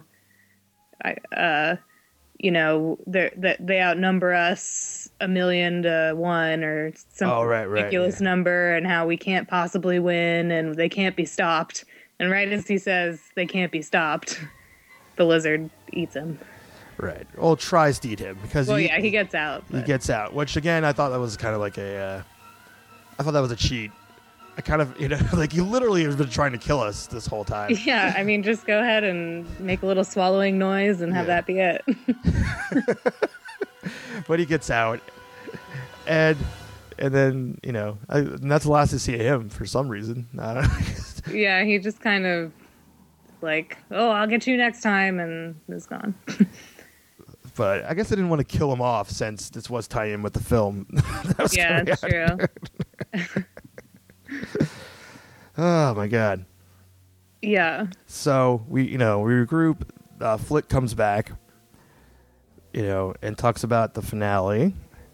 they outnumber us 1,000,000 to 1 or some ridiculous number, and how we can't possibly win and they can't be stopped. And right as he says they can't be stopped, the lizard eats him. Right. Well, tries to eat him because he gets out. He gets out, which again I thought that was kind of like I thought that was a cheat. I kind of, like you literally have been trying to kill us this whole time. Yeah, I mean, just go ahead and make a little swallowing noise and have that be it. But he gets out, and then and that's the last to see of him for some reason. I don't know. Yeah, he just kind of like, oh, I'll get you next time, and is gone. But I guess I didn't want to kill him off since this was tied in with the film. Yeah, it's true. Oh my god. Yeah. So we regroup. Flick comes back, and talks about the finale.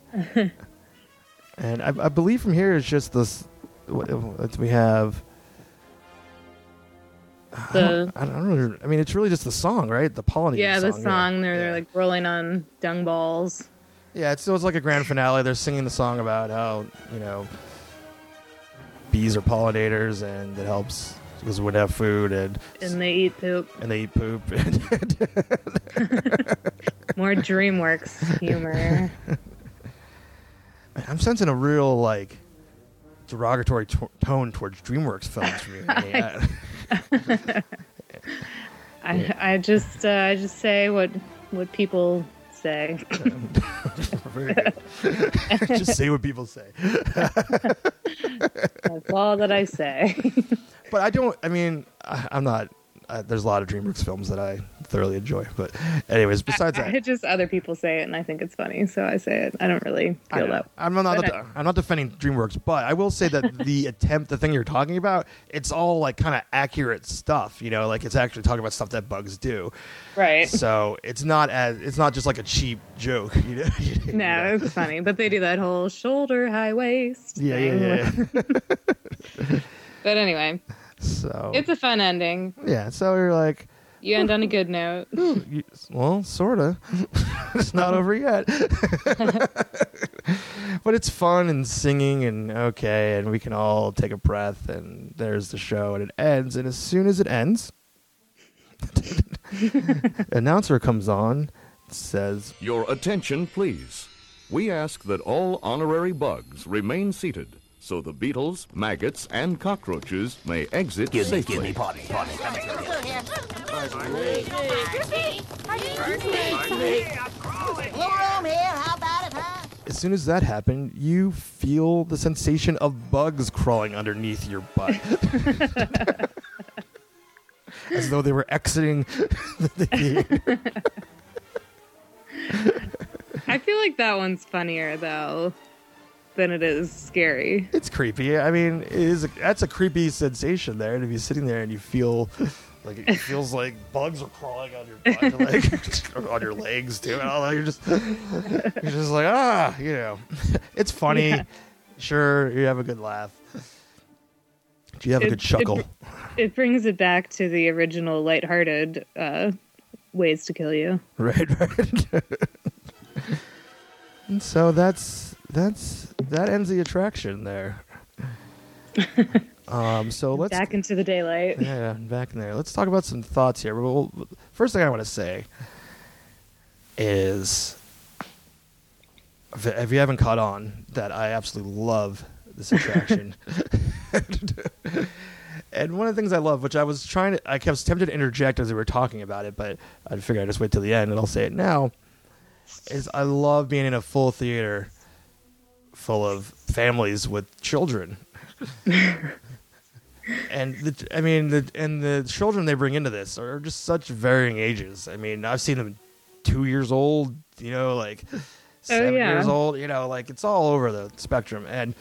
And I believe from here it's just this. We have. I don't really. I mean, it's really just the song, right? The Polynesian yeah, song. the song. They're like rolling on dung balls. Yeah, it's like a grand finale. They're singing the song about how bees are pollinators, and it helps because we would have food and they eat poop. And they eat poop. More DreamWorks humor. I'm sensing a real derogatory tone towards DreamWorks films from you. I just say what people say. Very good. Just say what people say. That's all that I say. But I don't. I mean, I'm not. There's a lot of DreamWorks films that I thoroughly enjoy. But anyways, besides that, just other people say it, and I think it's funny, so I say it. I don't really feel that. I'm not defending DreamWorks, but I will say that the thing you're talking about, it's all kind of accurate stuff. It's actually talking about stuff that bugs do. Right. So it's not just like a cheap joke. No, it's funny, but they do that whole shoulder high waist. Yeah. But anyway. So it's a fun ending. Yeah, so you're like... You end on a good note. Well, sort of. It's not over yet. But it's fun and singing and okay, and we can all take a breath, and there's the show, and it ends, and as soon as it ends, announcer comes on, says... Your attention, please. We ask that all honorary bugs remain seated, so the beetles, maggots, and cockroaches may exit safely. Give me, potty. As soon as that happened, you feel the sensation of bugs crawling underneath your butt. As though they were exiting the theater. I feel like that one's funnier, though, than it is scary. It's creepy. I mean, that's a creepy sensation there. And if you're sitting there and you feel it feels like bugs are crawling on your butt, on your legs too, and all that, you're just like, it's funny. Yeah. Sure, you have a good laugh. Do you have a good chuckle? It brings it back to the original lighthearted ways to kill you. Right. And so that ends the attraction there. So let's back into the daylight. Yeah, back in there. Let's talk about some thoughts here. Well, first thing I want to say is, if you haven't caught on, that I absolutely love this attraction. And one of the things I love, which I was tempted to interject as we were talking about it, but I figured I'd just wait till the end and I'll say it now, is I love being in a full theater full of families with children. And the children they bring into this are just such varying ages. I mean, I've seen them 2 years old, 7 years old, it's all over the spectrum. And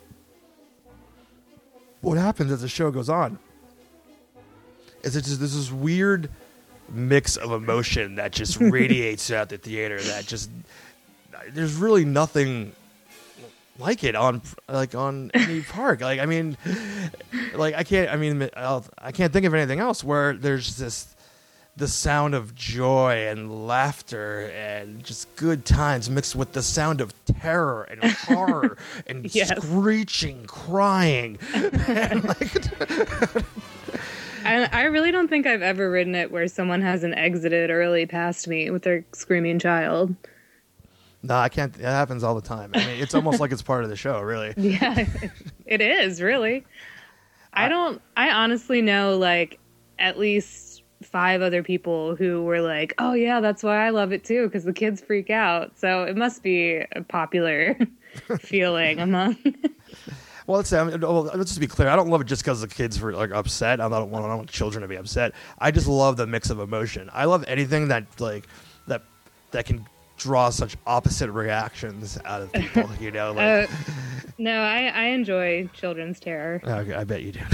what happens as the show goes on is it's just this weird mix of emotion that just radiates throughout the theater. That just there's really nothing like it on any park. I can't think of anything else where there's the sound of joy and laughter and just good times mixed with the sound of terror and horror and screeching, crying. I really don't think I've ever ridden it where someone hasn't exited early past me with their screaming child. No, I can't. It happens all the time. I mean, it's almost like it's part of the show, really. Yeah, it is, really. I honestly know, at least 5 other people who were like, oh, yeah, that's why I love it, too, because the kids freak out. So it must be a popular feeling among... Well, let's just be clear. I don't love it just because the kids were like upset. I don't want children to be upset. I just love the mix of emotion. I love anything that can draw such opposite reactions out of people. You know, like, no, I enjoy children's terror. Okay, I bet you do.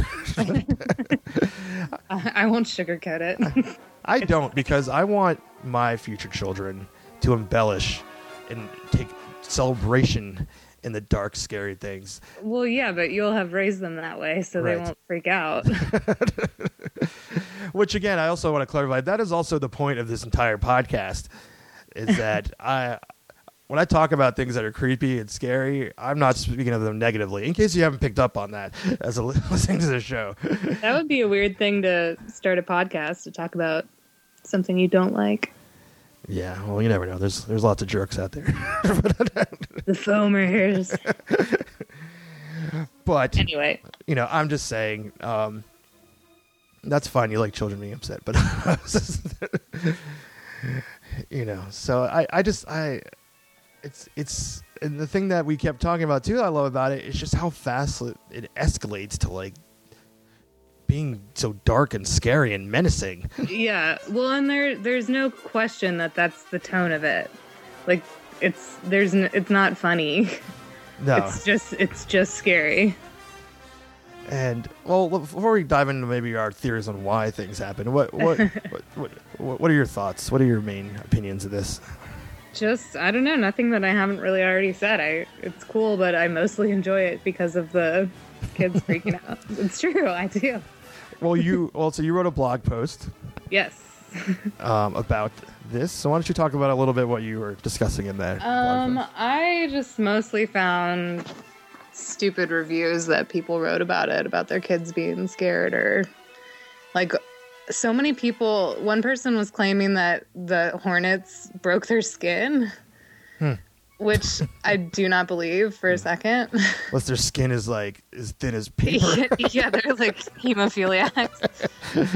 I won't sugarcoat it. I don't, because I want my future children to embellish and take celebration in the dark, scary things. Well, yeah, but you'll have raised them that way, so Right. they won't freak out. Which, again, I also want to clarify, that is also the point of this entire podcast, is that when I talk about things that are creepy and scary, I'm not speaking of them negatively, in case you haven't picked up on that as listening to the show. That would be a weird thing to start a podcast, to talk about something you don't like. Yeah, well, you never know. There's lots of jerks out there. The foamers. But anyway, you know, I'm just saying, that's fine. You like children being upset, but you know. So it's and the thing that we kept talking about too, I love about it, is just how fast it escalates to like being so dark and scary and menacing. yeah. Well, and there's no question that that's the tone of it. Like it's not funny. No, it's just scary. And well, before we dive into maybe our theories on why things happen, what are your thoughts? What are your main opinions of this? Just, I don't know, nothing that I haven't really already said. It's cool, but I mostly enjoy it because of the kids freaking out. It's true, I do. Well, so you wrote a blog post. Yes. About this. So why don't you talk about a little bit what you were discussing in that blog post? I just mostly found stupid reviews that people wrote about it, about their kids being scared, or like so many people. One person was claiming that the hornets broke their skin, which I do not believe for a second. Unless their skin is like as thin as paper. Yeah, they're like hemophiliacs.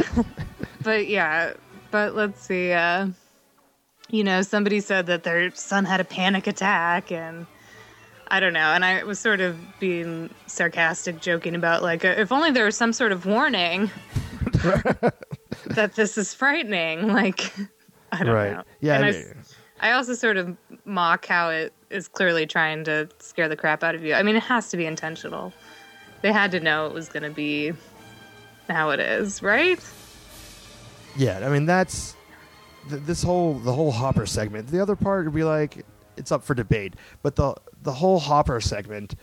But let's see. You know, somebody said that their son had a panic attack, and I don't know. And I was sort of being sarcastic, joking about like, if only there was some sort of warning that this is frightening. Like, I don't know. Yeah. And I also sort of mock how it is clearly trying to scare the crap out of you. I mean, it has to be intentional. They had to know it was going to be how it is, right? Yeah, I mean, that's the whole Hopper segment. The other part would be like, it's up for debate, but the whole Hopper segment,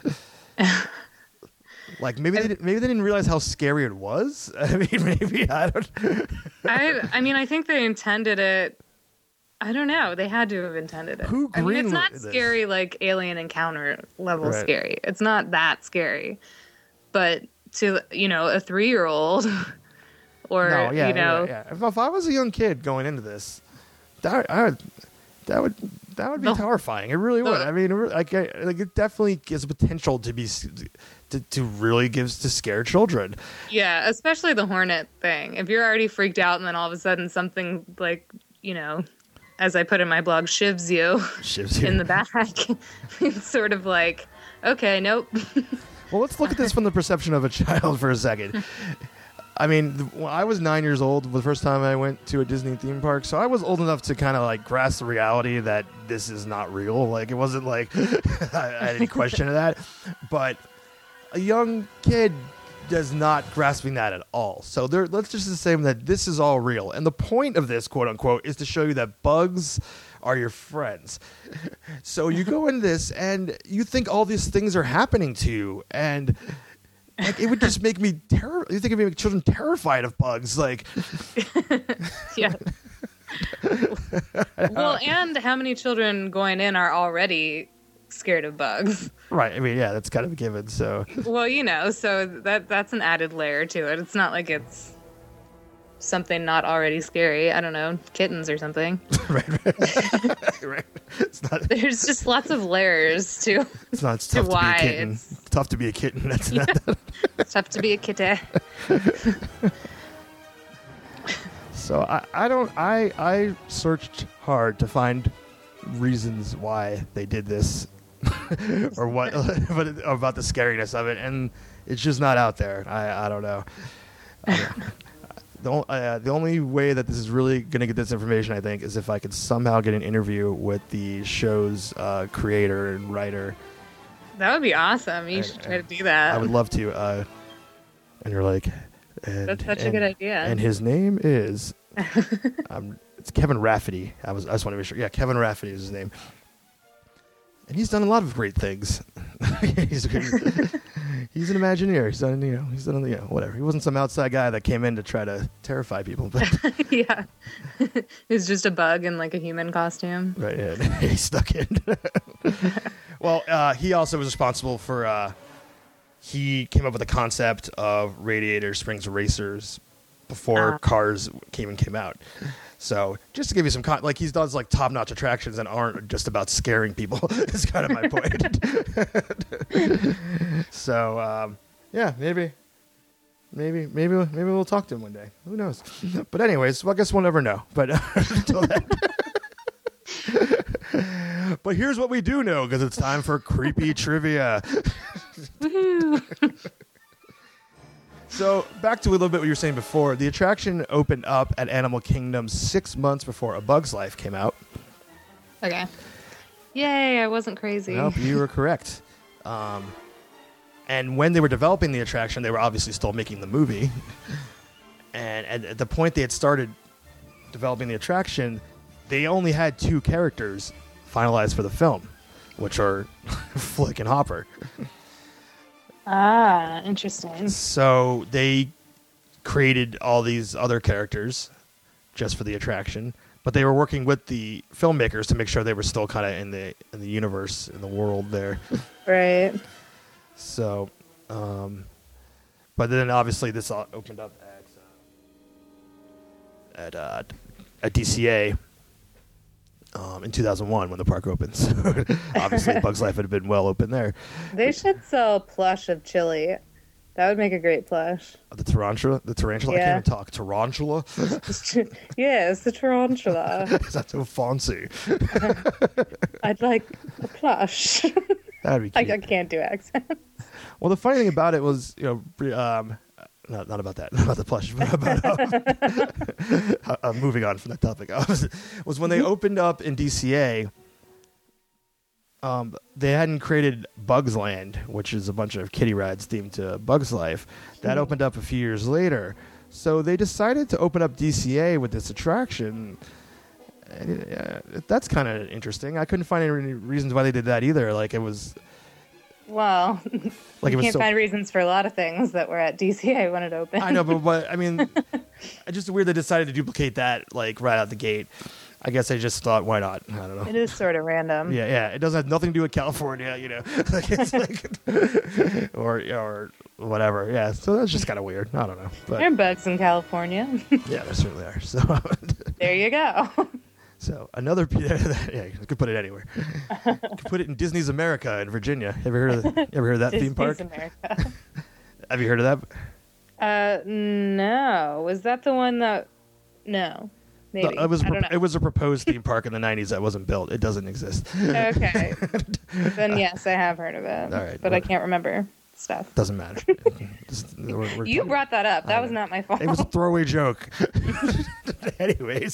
like maybe they didn't realize how scary it was. I mean, maybe I don't. I mean, I think they intended it. I don't know. They had to have intended it. I mean, it's not scary like Alien Encounter level scary. It's not that scary, but to, you know, a 3-year-old. Or, no, yeah, you know, yeah. If I was a young kid going into this, that would be terrifying. It really would. I mean, it definitely gives potential to be to really gives to scare children. Yeah, especially the hornet thing. If you're already freaked out and then all of a sudden something like, you know, as I put in my blog, shivs you in the back, it's sort of like, okay, nope. Well, let's look at this from the perception of a child for a second. I mean, when I was 9 years old the first time I went to a Disney theme park, so I was old enough to kind of like grasp the reality that this is not real. Like, it wasn't like I had any question of that. But a young kid does not grasping that at all. So let's just assume that this is all real. And the point of this, quote unquote, is to show you that bugs are your friends. So you go in this and you think all these things are happening to you, and like, it would just make me terrified. You think it'd make children terrified of bugs, like. Yeah. Well, and how many children going in are already scared of bugs? Right. I mean, yeah, that's kind of a given. So. Well, you know, so that's an added layer to it. It's not like it's something not already scary. I don't know, kittens or something. Right. It's not. There's just lots of layers to. It's not. It's tough to be a kitten. It's tough to be a kitten. That's not. It's tough to be a kitty. So I searched hard to find reasons why they did this or what, but about the scariness of it, and it's just not out there. I don't know. The only way that this is really going to get this information, I think, is if I could somehow get an interview with the show's creator and writer. That would be awesome. You should try to do that. I would love to. And you're like, that's such a good idea. And his name is, it's Kevin Rafferty. I just want to be sure. Yeah, Kevin Rafferty is his name. And he's done a lot of great things. He's an Imagineer. He's done whatever. He wasn't some outside guy that came in to try to terrify people. But yeah. He's just a bug in like a human costume. Right, yeah. He's stuck in. Well, he also was responsible for, he came up with the concept of Radiator Springs Racers before Cars came out. So just to give you some like he does like top-notch attractions that aren't just about scaring people is kind of my point. So yeah, maybe we'll talk to him one day. Who knows? But anyways, well, I guess we'll never know. But until then. But here's what we do know, because it's time for creepy trivia. So back to a little bit what you were saying before. The attraction opened up at Animal Kingdom 6 months before A Bug's Life came out. Okay. Yay, I wasn't crazy. Nope, you were correct. And when they were developing the attraction, they were obviously still making the movie. And at the point they had started developing the attraction, they only had 2 characters finalized for the film, which are Flick and Hopper. Ah, interesting. So they created all these other characters just for the attraction, but they were working with the filmmakers to make sure they were still kind of in the universe, in the world there. Right. So, but then obviously this opened up at DCA in 2001 when the park opened. So obviously Bug's Life had been well open there. They should sell plush of Chili. That would make a great plush. The tarantula? Yeah. I can't even talk. Tarantula? Yes, the tarantula. Is that so fancy? I'd like a plush. That'd be cute. I can't do accents. Well, the funny thing about it was, not about that, not about the plush, but about moving on from that topic. Was when they opened up in DCA, they hadn't created Bugs Land, which is a bunch of kiddie rides themed to Bugs Life. That opened up a few years later. So they decided to open up DCA with this attraction. That's kind of interesting. I couldn't find any reasons why they did that either. Like it was... Well, like you can't find reasons for a lot of things that were at DCA when it opened. I know, but I mean, it's just weird they decided to duplicate that like right out the gate. I guess they just thought, why not? I don't know. It is sort of random. Yeah. It doesn't have nothing to do with California, like it's like, or whatever. Yeah, so that's just kind of weird. I don't know. But, there are bugs in California. Yeah, there certainly are. So there you go. So another, yeah, you could put it anywhere. You could put it in Disney's America in Virginia. Ever heard of that theme park? America. Have you heard of that? No. Was that the one that? No, maybe. No, it was a proposed theme park in the 90s that wasn't built. It doesn't exist. Okay. Then yes, I have heard of it. All right, but I can't remember stuff. Doesn't matter. You brought that up. That was not my fault. It was a throwaway joke. Anyways,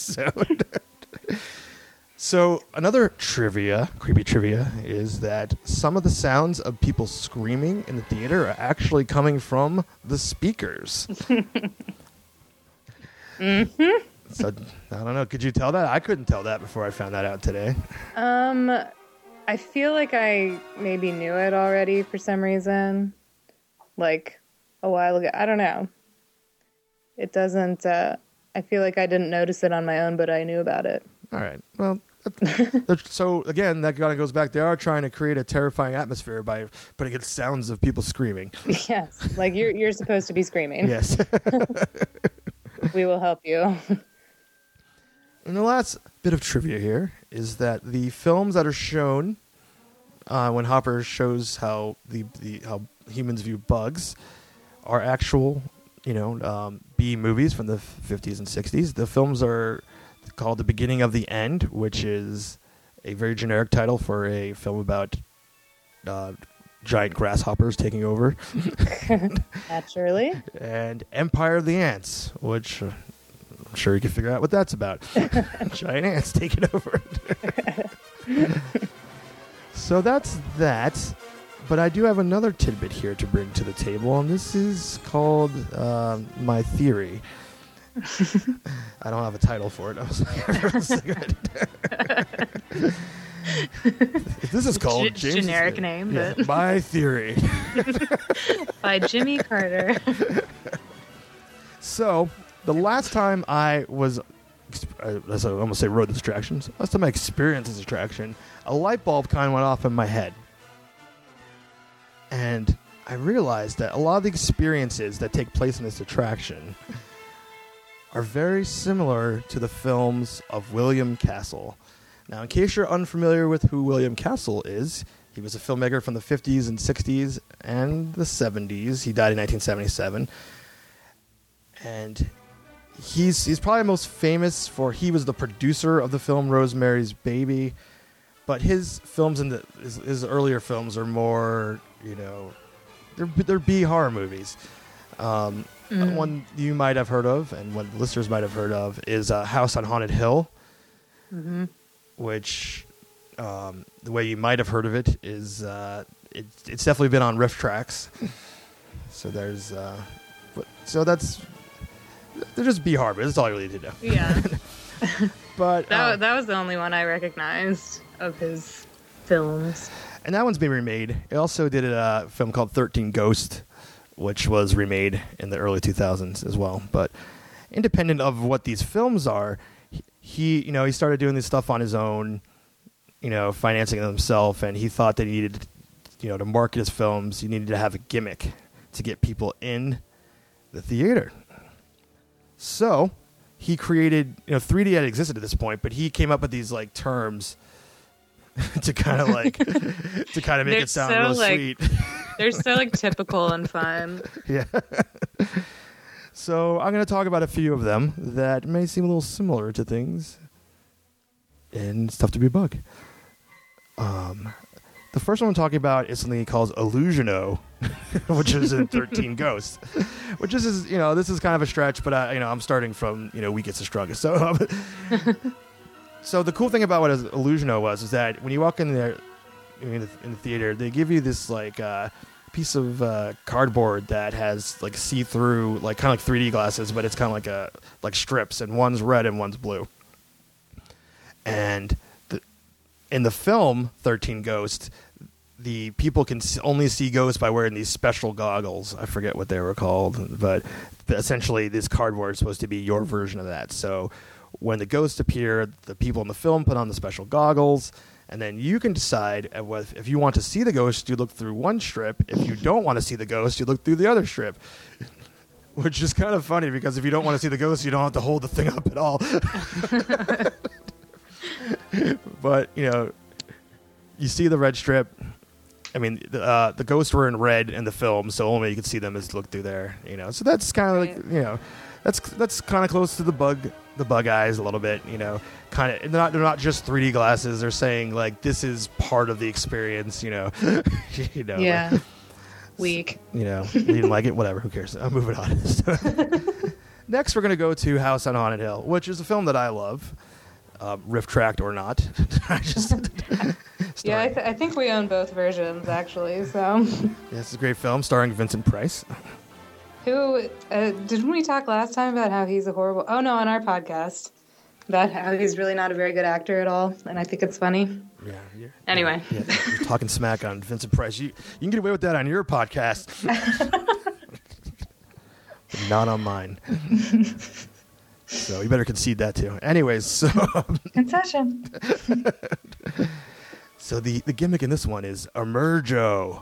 So another creepy trivia, is that some of the sounds of people screaming in the theater are actually coming from the speakers. Mm-hmm. So I don't know. Could you tell that? I couldn't tell that before I found that out today. I feel like I maybe knew it already for some reason, like a while ago. I don't know. It doesn't. I feel like I didn't notice it on my own, but I knew about it. All right. Well, so again, that kind of goes back. They are trying to create a terrifying atmosphere by putting in sounds of people screaming. Yes, like you're supposed to be screaming. Yes. We will help you. And the last bit of trivia here is that the films that are shown when Hopper shows how how humans view bugs are actual, B movies from the 50s and 60s. The films are called The Beginning of the End, which is a very generic title for a film about giant grasshoppers taking over. Naturally. And Empire of the Ants, which I'm sure you can figure out what that's about. Giant ants taking over. So that's that. But I do have another tidbit here to bring to the table, and this is called My Theory. I don't have a title for it. I was like, this is called James' generic name, yeah, but My Theory. by Jimmy Carter. So, the last time I was, I almost say rode the distractions, last time I experienced this distraction, a light bulb kind of went off in my head. And I realized that a lot of the experiences that take place in this attraction are very similar to the films of William Castle. Now, in case you're unfamiliar with who William Castle is, he was a filmmaker from the 50s and 60s and the 70s. He died in 1977. And he's probably most famous for he was the producer of the film Rosemary's Baby. But his films and his earlier films are more, you know, they're B horror movies. One you might have heard of, and one listeners might have heard of, is House on Haunted Hill, which the way you might have heard of it is it's definitely been on Riff Tracks. So there's they're just B horror. That's all you really need to know. Yeah. But that was the only one I recognized of his films. And that one's been remade. It also did a film called 13 Ghosts, which was remade in the early 2000s as well. But independent of what these films are, he started doing this stuff on his own, financing it himself, and he thought that he needed, to market his films, he needed to have a gimmick to get people in the theater. So he created, 3D had existed at this point, but he came up with these terms to kind of make it sound real sweet. They're so typical and fun. Yeah. So I'm going to talk about a few of them that may seem a little similar to things, and it's tough to be a bug. The first one I'm talking about is something he calls Illusiono, which is in 13 Ghosts, which is this is kind of a stretch, but I'm starting from weakest to strongest. So. So the cool thing about what Illusiono was is that when you walk in there in the theater, they give you this piece of cardboard that has see-through, kind of like 3D glasses, but it's kind of like strips, and one's red and one's blue. And in the film 13 Ghosts, the people can only see ghosts by wearing these special goggles. I forget what they were called, but essentially this cardboard is supposed to be your version of that. So when the ghosts appear, the people in the film put on the special goggles, and then you can decide if you want to see the ghost, you look through one strip. If you don't want to see the ghost, you look through the other strip. Which is kind of funny, because if you don't want to see the ghost, you don't have to hold the thing up at all. But, you see the red strip. I mean, the ghosts were in red in the film, so only you could see them is look through there. So that's kind of that's kind of close to the bug eyes a little bit. Kind of they're not just 3D glasses. They're saying this is part of the experience. Yeah. Weak. You didn't like it, whatever. Who cares? I'm moving on. Next, we're gonna go to House on Haunted Hill, which is a film that I love. Riff tracked or not. I think we own both versions, actually. So yeah, it's a great film starring Vincent Price. Who didn't we talk last time about how he's a horrible? Oh no, on our podcast about how he's really not a very good actor at all, and I think it's funny. Yeah. Anyway, you're talking smack on Vincent Price. You can get away with that on your podcast, but not on mine. So you better concede that too. Anyways, so concession. So the gimmick in this one is Emergo.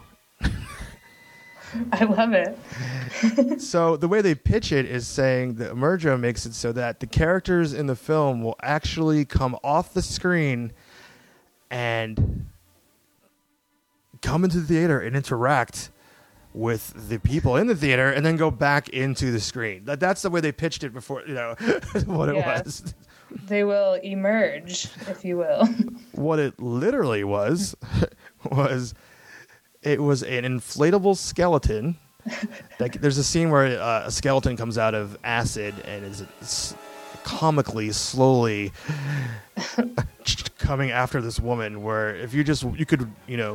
I love it. So the way they pitch it is saying that Emergo makes it so that the characters in the film will actually come off the screen and come into the theater and interact with the people in the theater and then go back into the screen. That's the way they pitched it before, what it was. They will emerge, if you will. What it literally was It was an inflatable skeleton. There's a scene where a skeleton comes out of acid and is comically slowly coming after this woman, where if you could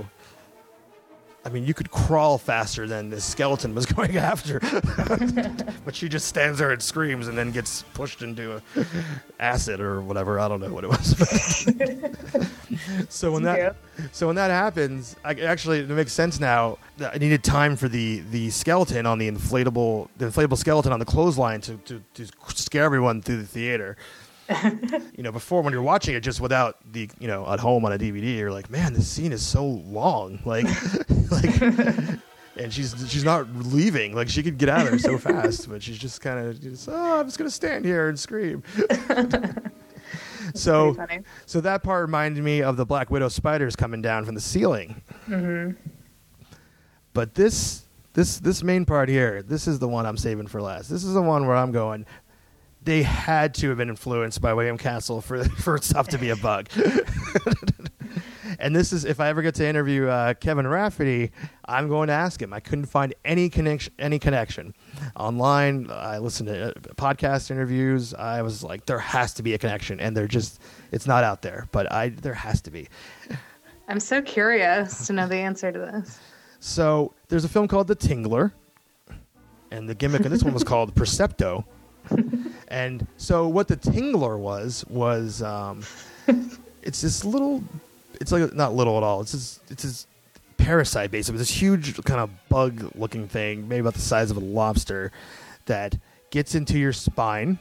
you could crawl faster than this skeleton was going after. But she just stands there and screams and then gets pushed into acid or whatever. I don't know what it was. So when that happens, it makes sense now. I needed time for the skeleton on the inflatable skeleton on the clothesline to scare everyone through the theater. Before, when you're watching it just without the at home on a DVD, you're like, man, this scene is so long, like and she's not leaving, like she could get out of there so fast, but she's just kind of I'm just gonna stand here and scream. So that part reminded me of the Black Widow spiders coming down from the ceiling. Mm-hmm. But this main part here, this is the one I'm saving for last. This is the one where I'm going, they had to have been influenced by William Castle for stuff to be a bug. And this is, if I ever get to interview Kevin Rafferty, I'm going to ask him. I couldn't find any connection. Online, I listened to podcast interviews. I was like, there has to be a connection, and it's not out there, but there has to be. I'm so curious to know the answer to this. So there's a film called The Tingler, and the gimmick in this one was called Percepto. And so what The Tingler was it's this little, it's like not little at all. It's this parasite basically, this huge kind of bug looking thing, maybe about the size of a lobster, that gets into your spine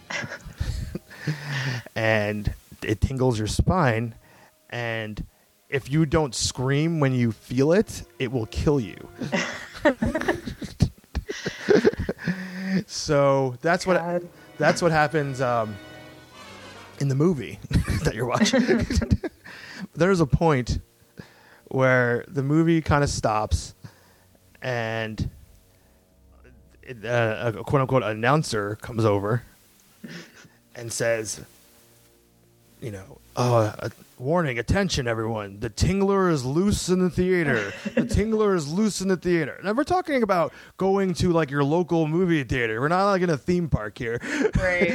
and it tingles your spine, and if you don't scream when you feel it, it will kill you. So that's what happens in the movie that you're watching. There's a point where the movie kind of stops, and a quote-unquote announcer comes over and says, warning, attention, everyone. The Tingler is loose in the theater. The Tingler is loose in the theater. Now, we're talking about going to, like, your local movie theater. We're not, like, in a theme park here. Right.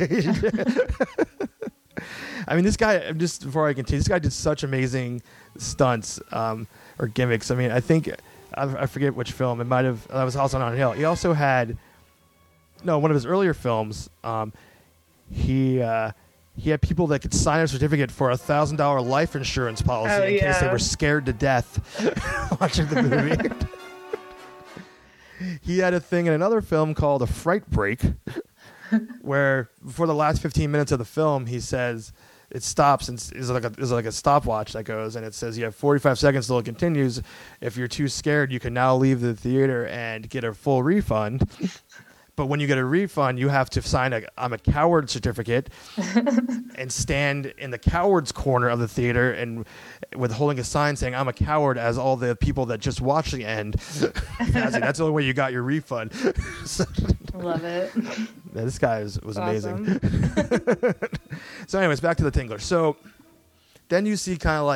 I mean, this guy, just before I continue, this guy did such amazing stunts or gimmicks. I mean, I think, I forget which film. It might have, that was House on Hill. He also had, one of his earlier films, he had people that could sign a certificate for $1,000 life insurance policy in case they were scared to death watching the movie. He had a thing in another film called A Fright Break, where before the last 15 minutes of the film, he says it stops and is like a stopwatch that goes, and it says you have 45 seconds till it continues. If you're too scared, you can now leave the theater and get a full refund. But when you get a refund, you have to sign I'm a coward certificate and stand in the coward's corner of the theater and with holding a sign saying I'm a coward, as all the people that just watched the end. That's the only way you got your refund. Love it. Yeah, this guy was amazing. So anyways, back to The Tingler. So then you see kind of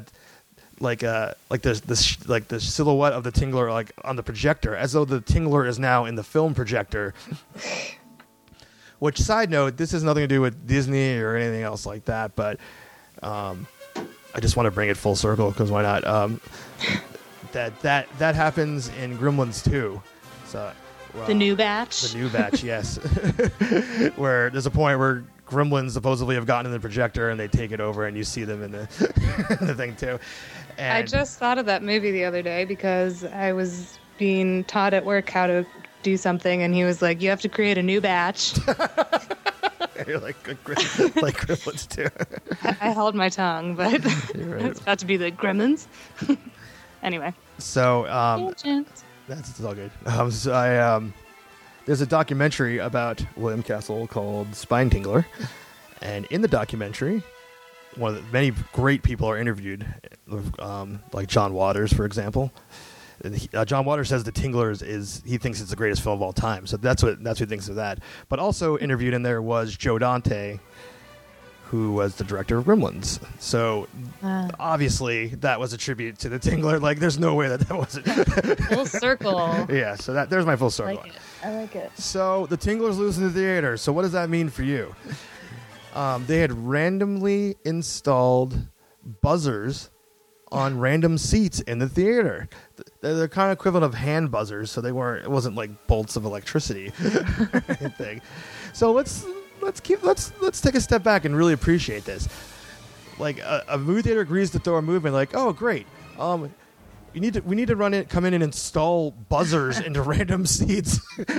the silhouette of the Tingler like on the projector, as though the Tingler is now in the film projector. Which, side note, this has nothing to do with Disney or anything else like that, but I just want to bring it full circle because why not? That happens in Gremlins 2. So the new batch. The new batch, yes. Where there's a point where Gremlins supposedly have gotten in the projector and they take it over and you see them in the the thing too. And I just thought of that movie the other day because I was being taught at work how to do something, and he was like, you have to create a new batch. You're like Gremlins too. I held my tongue, but right. It's about to be the Gremlins. Anyway. So that's all good. There's a documentary about William Castle called Spine Tingler, and in the documentary, one of the many great people are interviewed, like John Waters, for example. John Waters says The Tingler he thinks it's the greatest film of all time, so that's what he thinks of that. But also interviewed in there was Joe Dante, who was the director of Gremlins. So obviously that was a tribute to the Tingler. Like, there's no way that wasn't. Full circle. Yeah, so there's my full circle. I like it. So the Tingler's losing the theater. So what does that mean for you? They had randomly installed buzzers on random seats in the theater. They're kind of equivalent of hand buzzers, so it wasn't like bolts of electricity or anything. So let's take a step back and really appreciate this. Like a movie theater agrees to throw a movement like, oh great, we need to come in and install buzzers into random seats.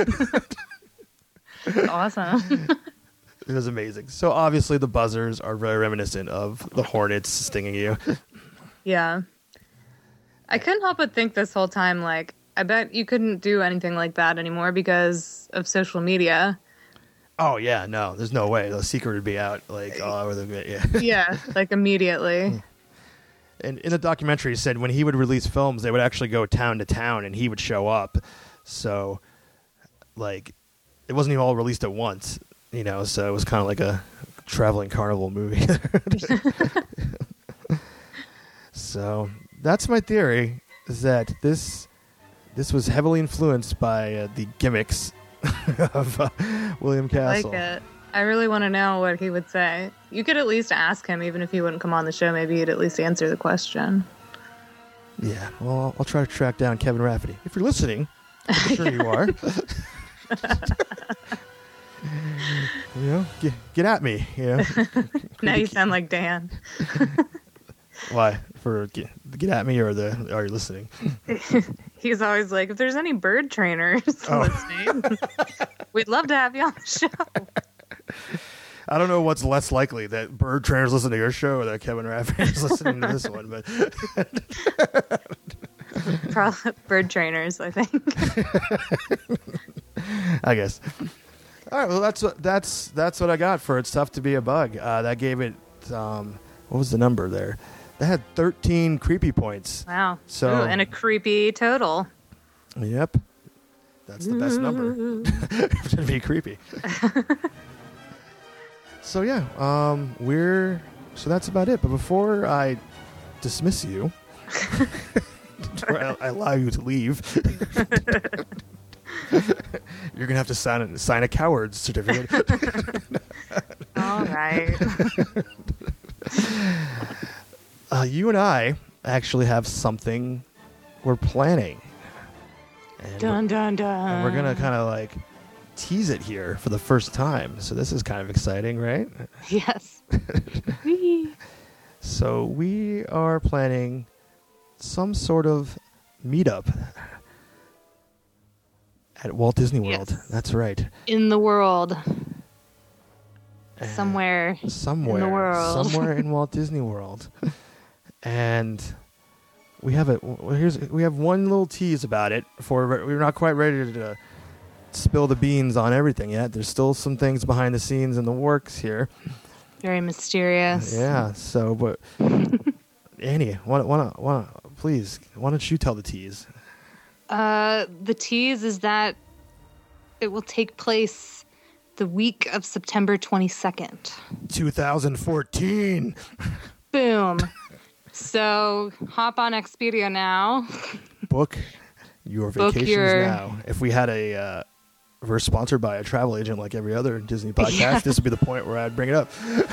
Awesome. It was amazing. So obviously the buzzers are very reminiscent of the hornets stinging you. Yeah. I couldn't help but think this whole time, like, I bet you couldn't do anything like that anymore because of social media. Oh yeah, no, there's no way. The secret would be out like all over the yeah. Yeah, like immediately. And in the documentary, he said when he would release films, they would actually go town to town, and he would show up. So, like, it wasn't even all released at once, So it was kind of like a traveling carnival movie. So that's my theory: is that this was heavily influenced by the gimmicks of William Castle. I like it. I really want to know what he would say. You could at least ask him, even if he wouldn't come on the show. Maybe he'd at least answer the question. Yeah, well, I'll try to track down Kevin Rafferty. If you're listening, I'm sure you are. Get at me. Now you sound like Dan. Why? For get at me, or are you listening? He's always like, if there's any bird trainers listening, we'd love to have you on the show. I don't know what's less likely, that bird trainers listen to your show or that Kevin Rafferty is listening to this one, but probably bird trainers, I think. I guess. All right, well that's what I got for It's Tough to Be a Bug. That gave it what was the number there? That had 13 creepy points. Wow. So and a creepy total. Yep. That's the best number. To be creepy. So yeah, so that's about it. But before I dismiss you, or I allow you to leave, you're gonna have to sign a coward's certificate. All right. You and I actually have something we're planning. And dun dun dun. And we're gonna kind of like tease it here for the first time. So this is kind of exciting, right? Yes. So we are planning some sort of meetup at Walt Disney World. Yes. That's right. In the world. Somewhere in the world. Somewhere in Walt Disney World. And we have one little tease about it. We're not quite ready to spill the beans on everything yet. There's still some things behind the scenes in the works here. Very mysterious. Yeah. So, but Annie, please, why don't you tell the tease? The tease is that it will take place the week of September 22nd. 2014. Boom. So hop on Expedia now. Book your vacations now. If we had we're sponsored by a travel agent like every other Disney podcast, this would be the point where I'd bring it up.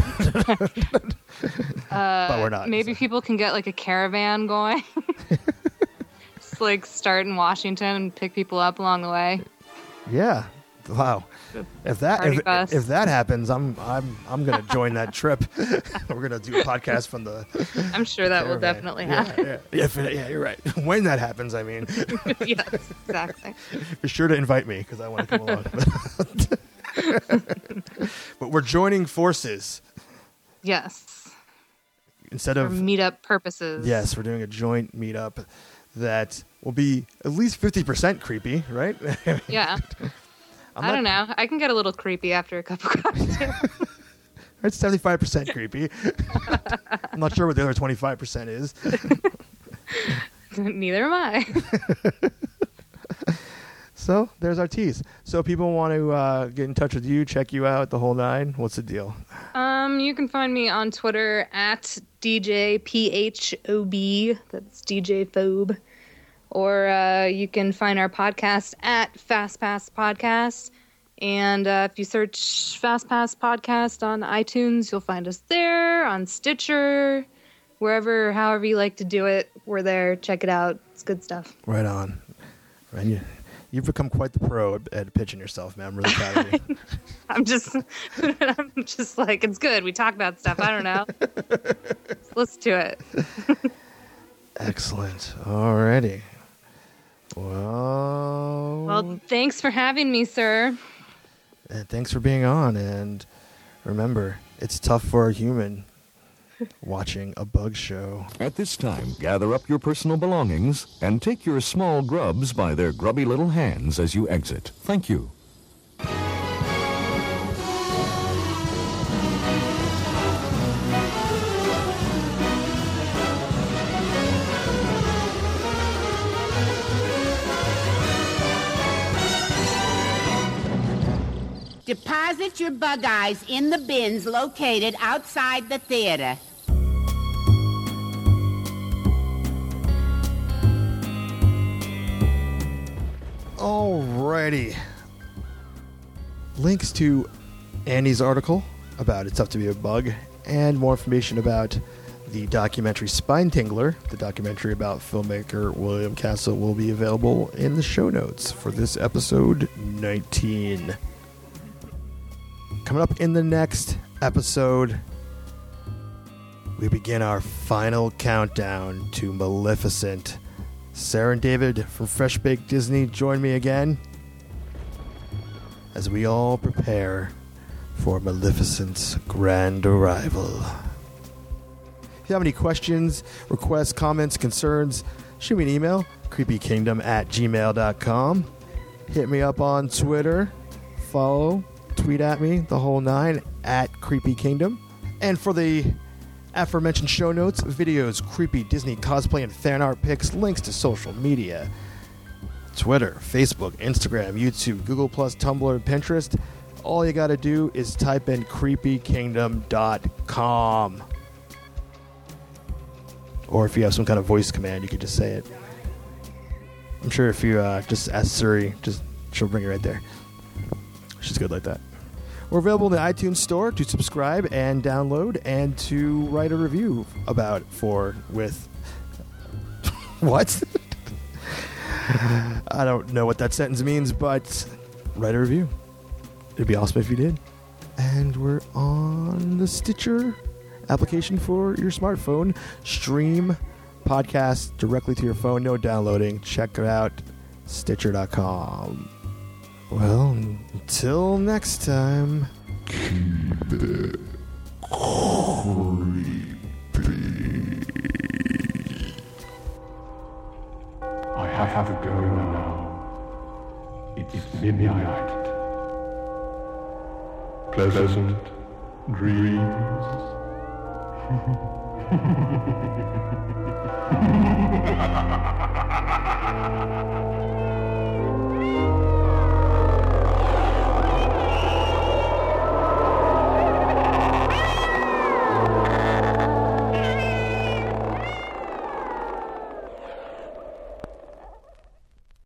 But we're not. Maybe people can get like a caravan going. Just like start in Washington and pick people up along the way. Yeah. Wow. If that happens, I'm gonna join that trip. We're gonna do a podcast from the. I'm sure that caravan. will definitely happen. Yeah, you're right. When that happens, I mean. Yes, exactly. Be sure to invite me because I want to come along. But we're joining forces. Yes. Instead For of meetup purposes. Yes, we're doing a joint meetup that will be at least 50% creepy, right? Yeah. I don't know. I can get a little creepy after a cup of coffee. It's 75% creepy. I'm not sure what the other 25% is. Neither am I. So there's our tease. So if people want to get in touch with you, check you out, the whole nine, what's the deal? You can find me on Twitter at DJPHOB. That's DJ Phobe. Or you can find our podcast at Fast Pass Podcast. And if you search Fast Pass Podcast on iTunes, you'll find us there, on Stitcher, wherever, however you like to do it. We're there. Check it out. It's good stuff. Right on. And you've become quite the pro at pitching yourself, man. I'm really proud of you. I'm just like, it's good. We talk about stuff. I don't know. Let's do it. Excellent. Alrighty. Well, thanks for having me, sir. And thanks for being on. And remember, it's tough for a human watching a bug show. At this time, gather up your personal belongings and take your small grubs by their grubby little hands as you exit. Thank you. Deposit your bug eyes in the bins located outside the theater. Alrighty. Links to Andy's article about It's Tough to Be a Bug and more information about the documentary Spine Tingler, the documentary about filmmaker William Castle, will be available in the show notes for this episode 19. Coming up in the next episode, we begin our final countdown to Maleficent. Sarah and David from Fresh Baked Disney join me again as we all prepare for Maleficent's grand arrival. If you have any questions, requests, comments, concerns, shoot me an email, creepykingdom@gmail.com. Hit me up on Twitter, follow, tweet at me, the whole nine, at Creepy Kingdom. And for the aforementioned show notes, videos, creepy Disney cosplay and fan art pics, links to social media, Twitter, Facebook, Instagram, YouTube, Google+, Tumblr, and Pinterest, all you gotta do is type in creepykingdom.com. Or if you have some kind of voice command, you could just say it. I'm sure if you just ask Siri, she'll bring it right there. She's good like that. We're available in the iTunes store to subscribe and download and to write a review about with what? I don't know what that sentence means, but write a review. It'd be awesome if you did. And we're on the Stitcher application for your smartphone. Stream podcasts directly to your phone. No downloading. Check it out. Stitcher.com. Well, until next time, keep it creepy. I have to go now. It's midnight. Pleasant dreams.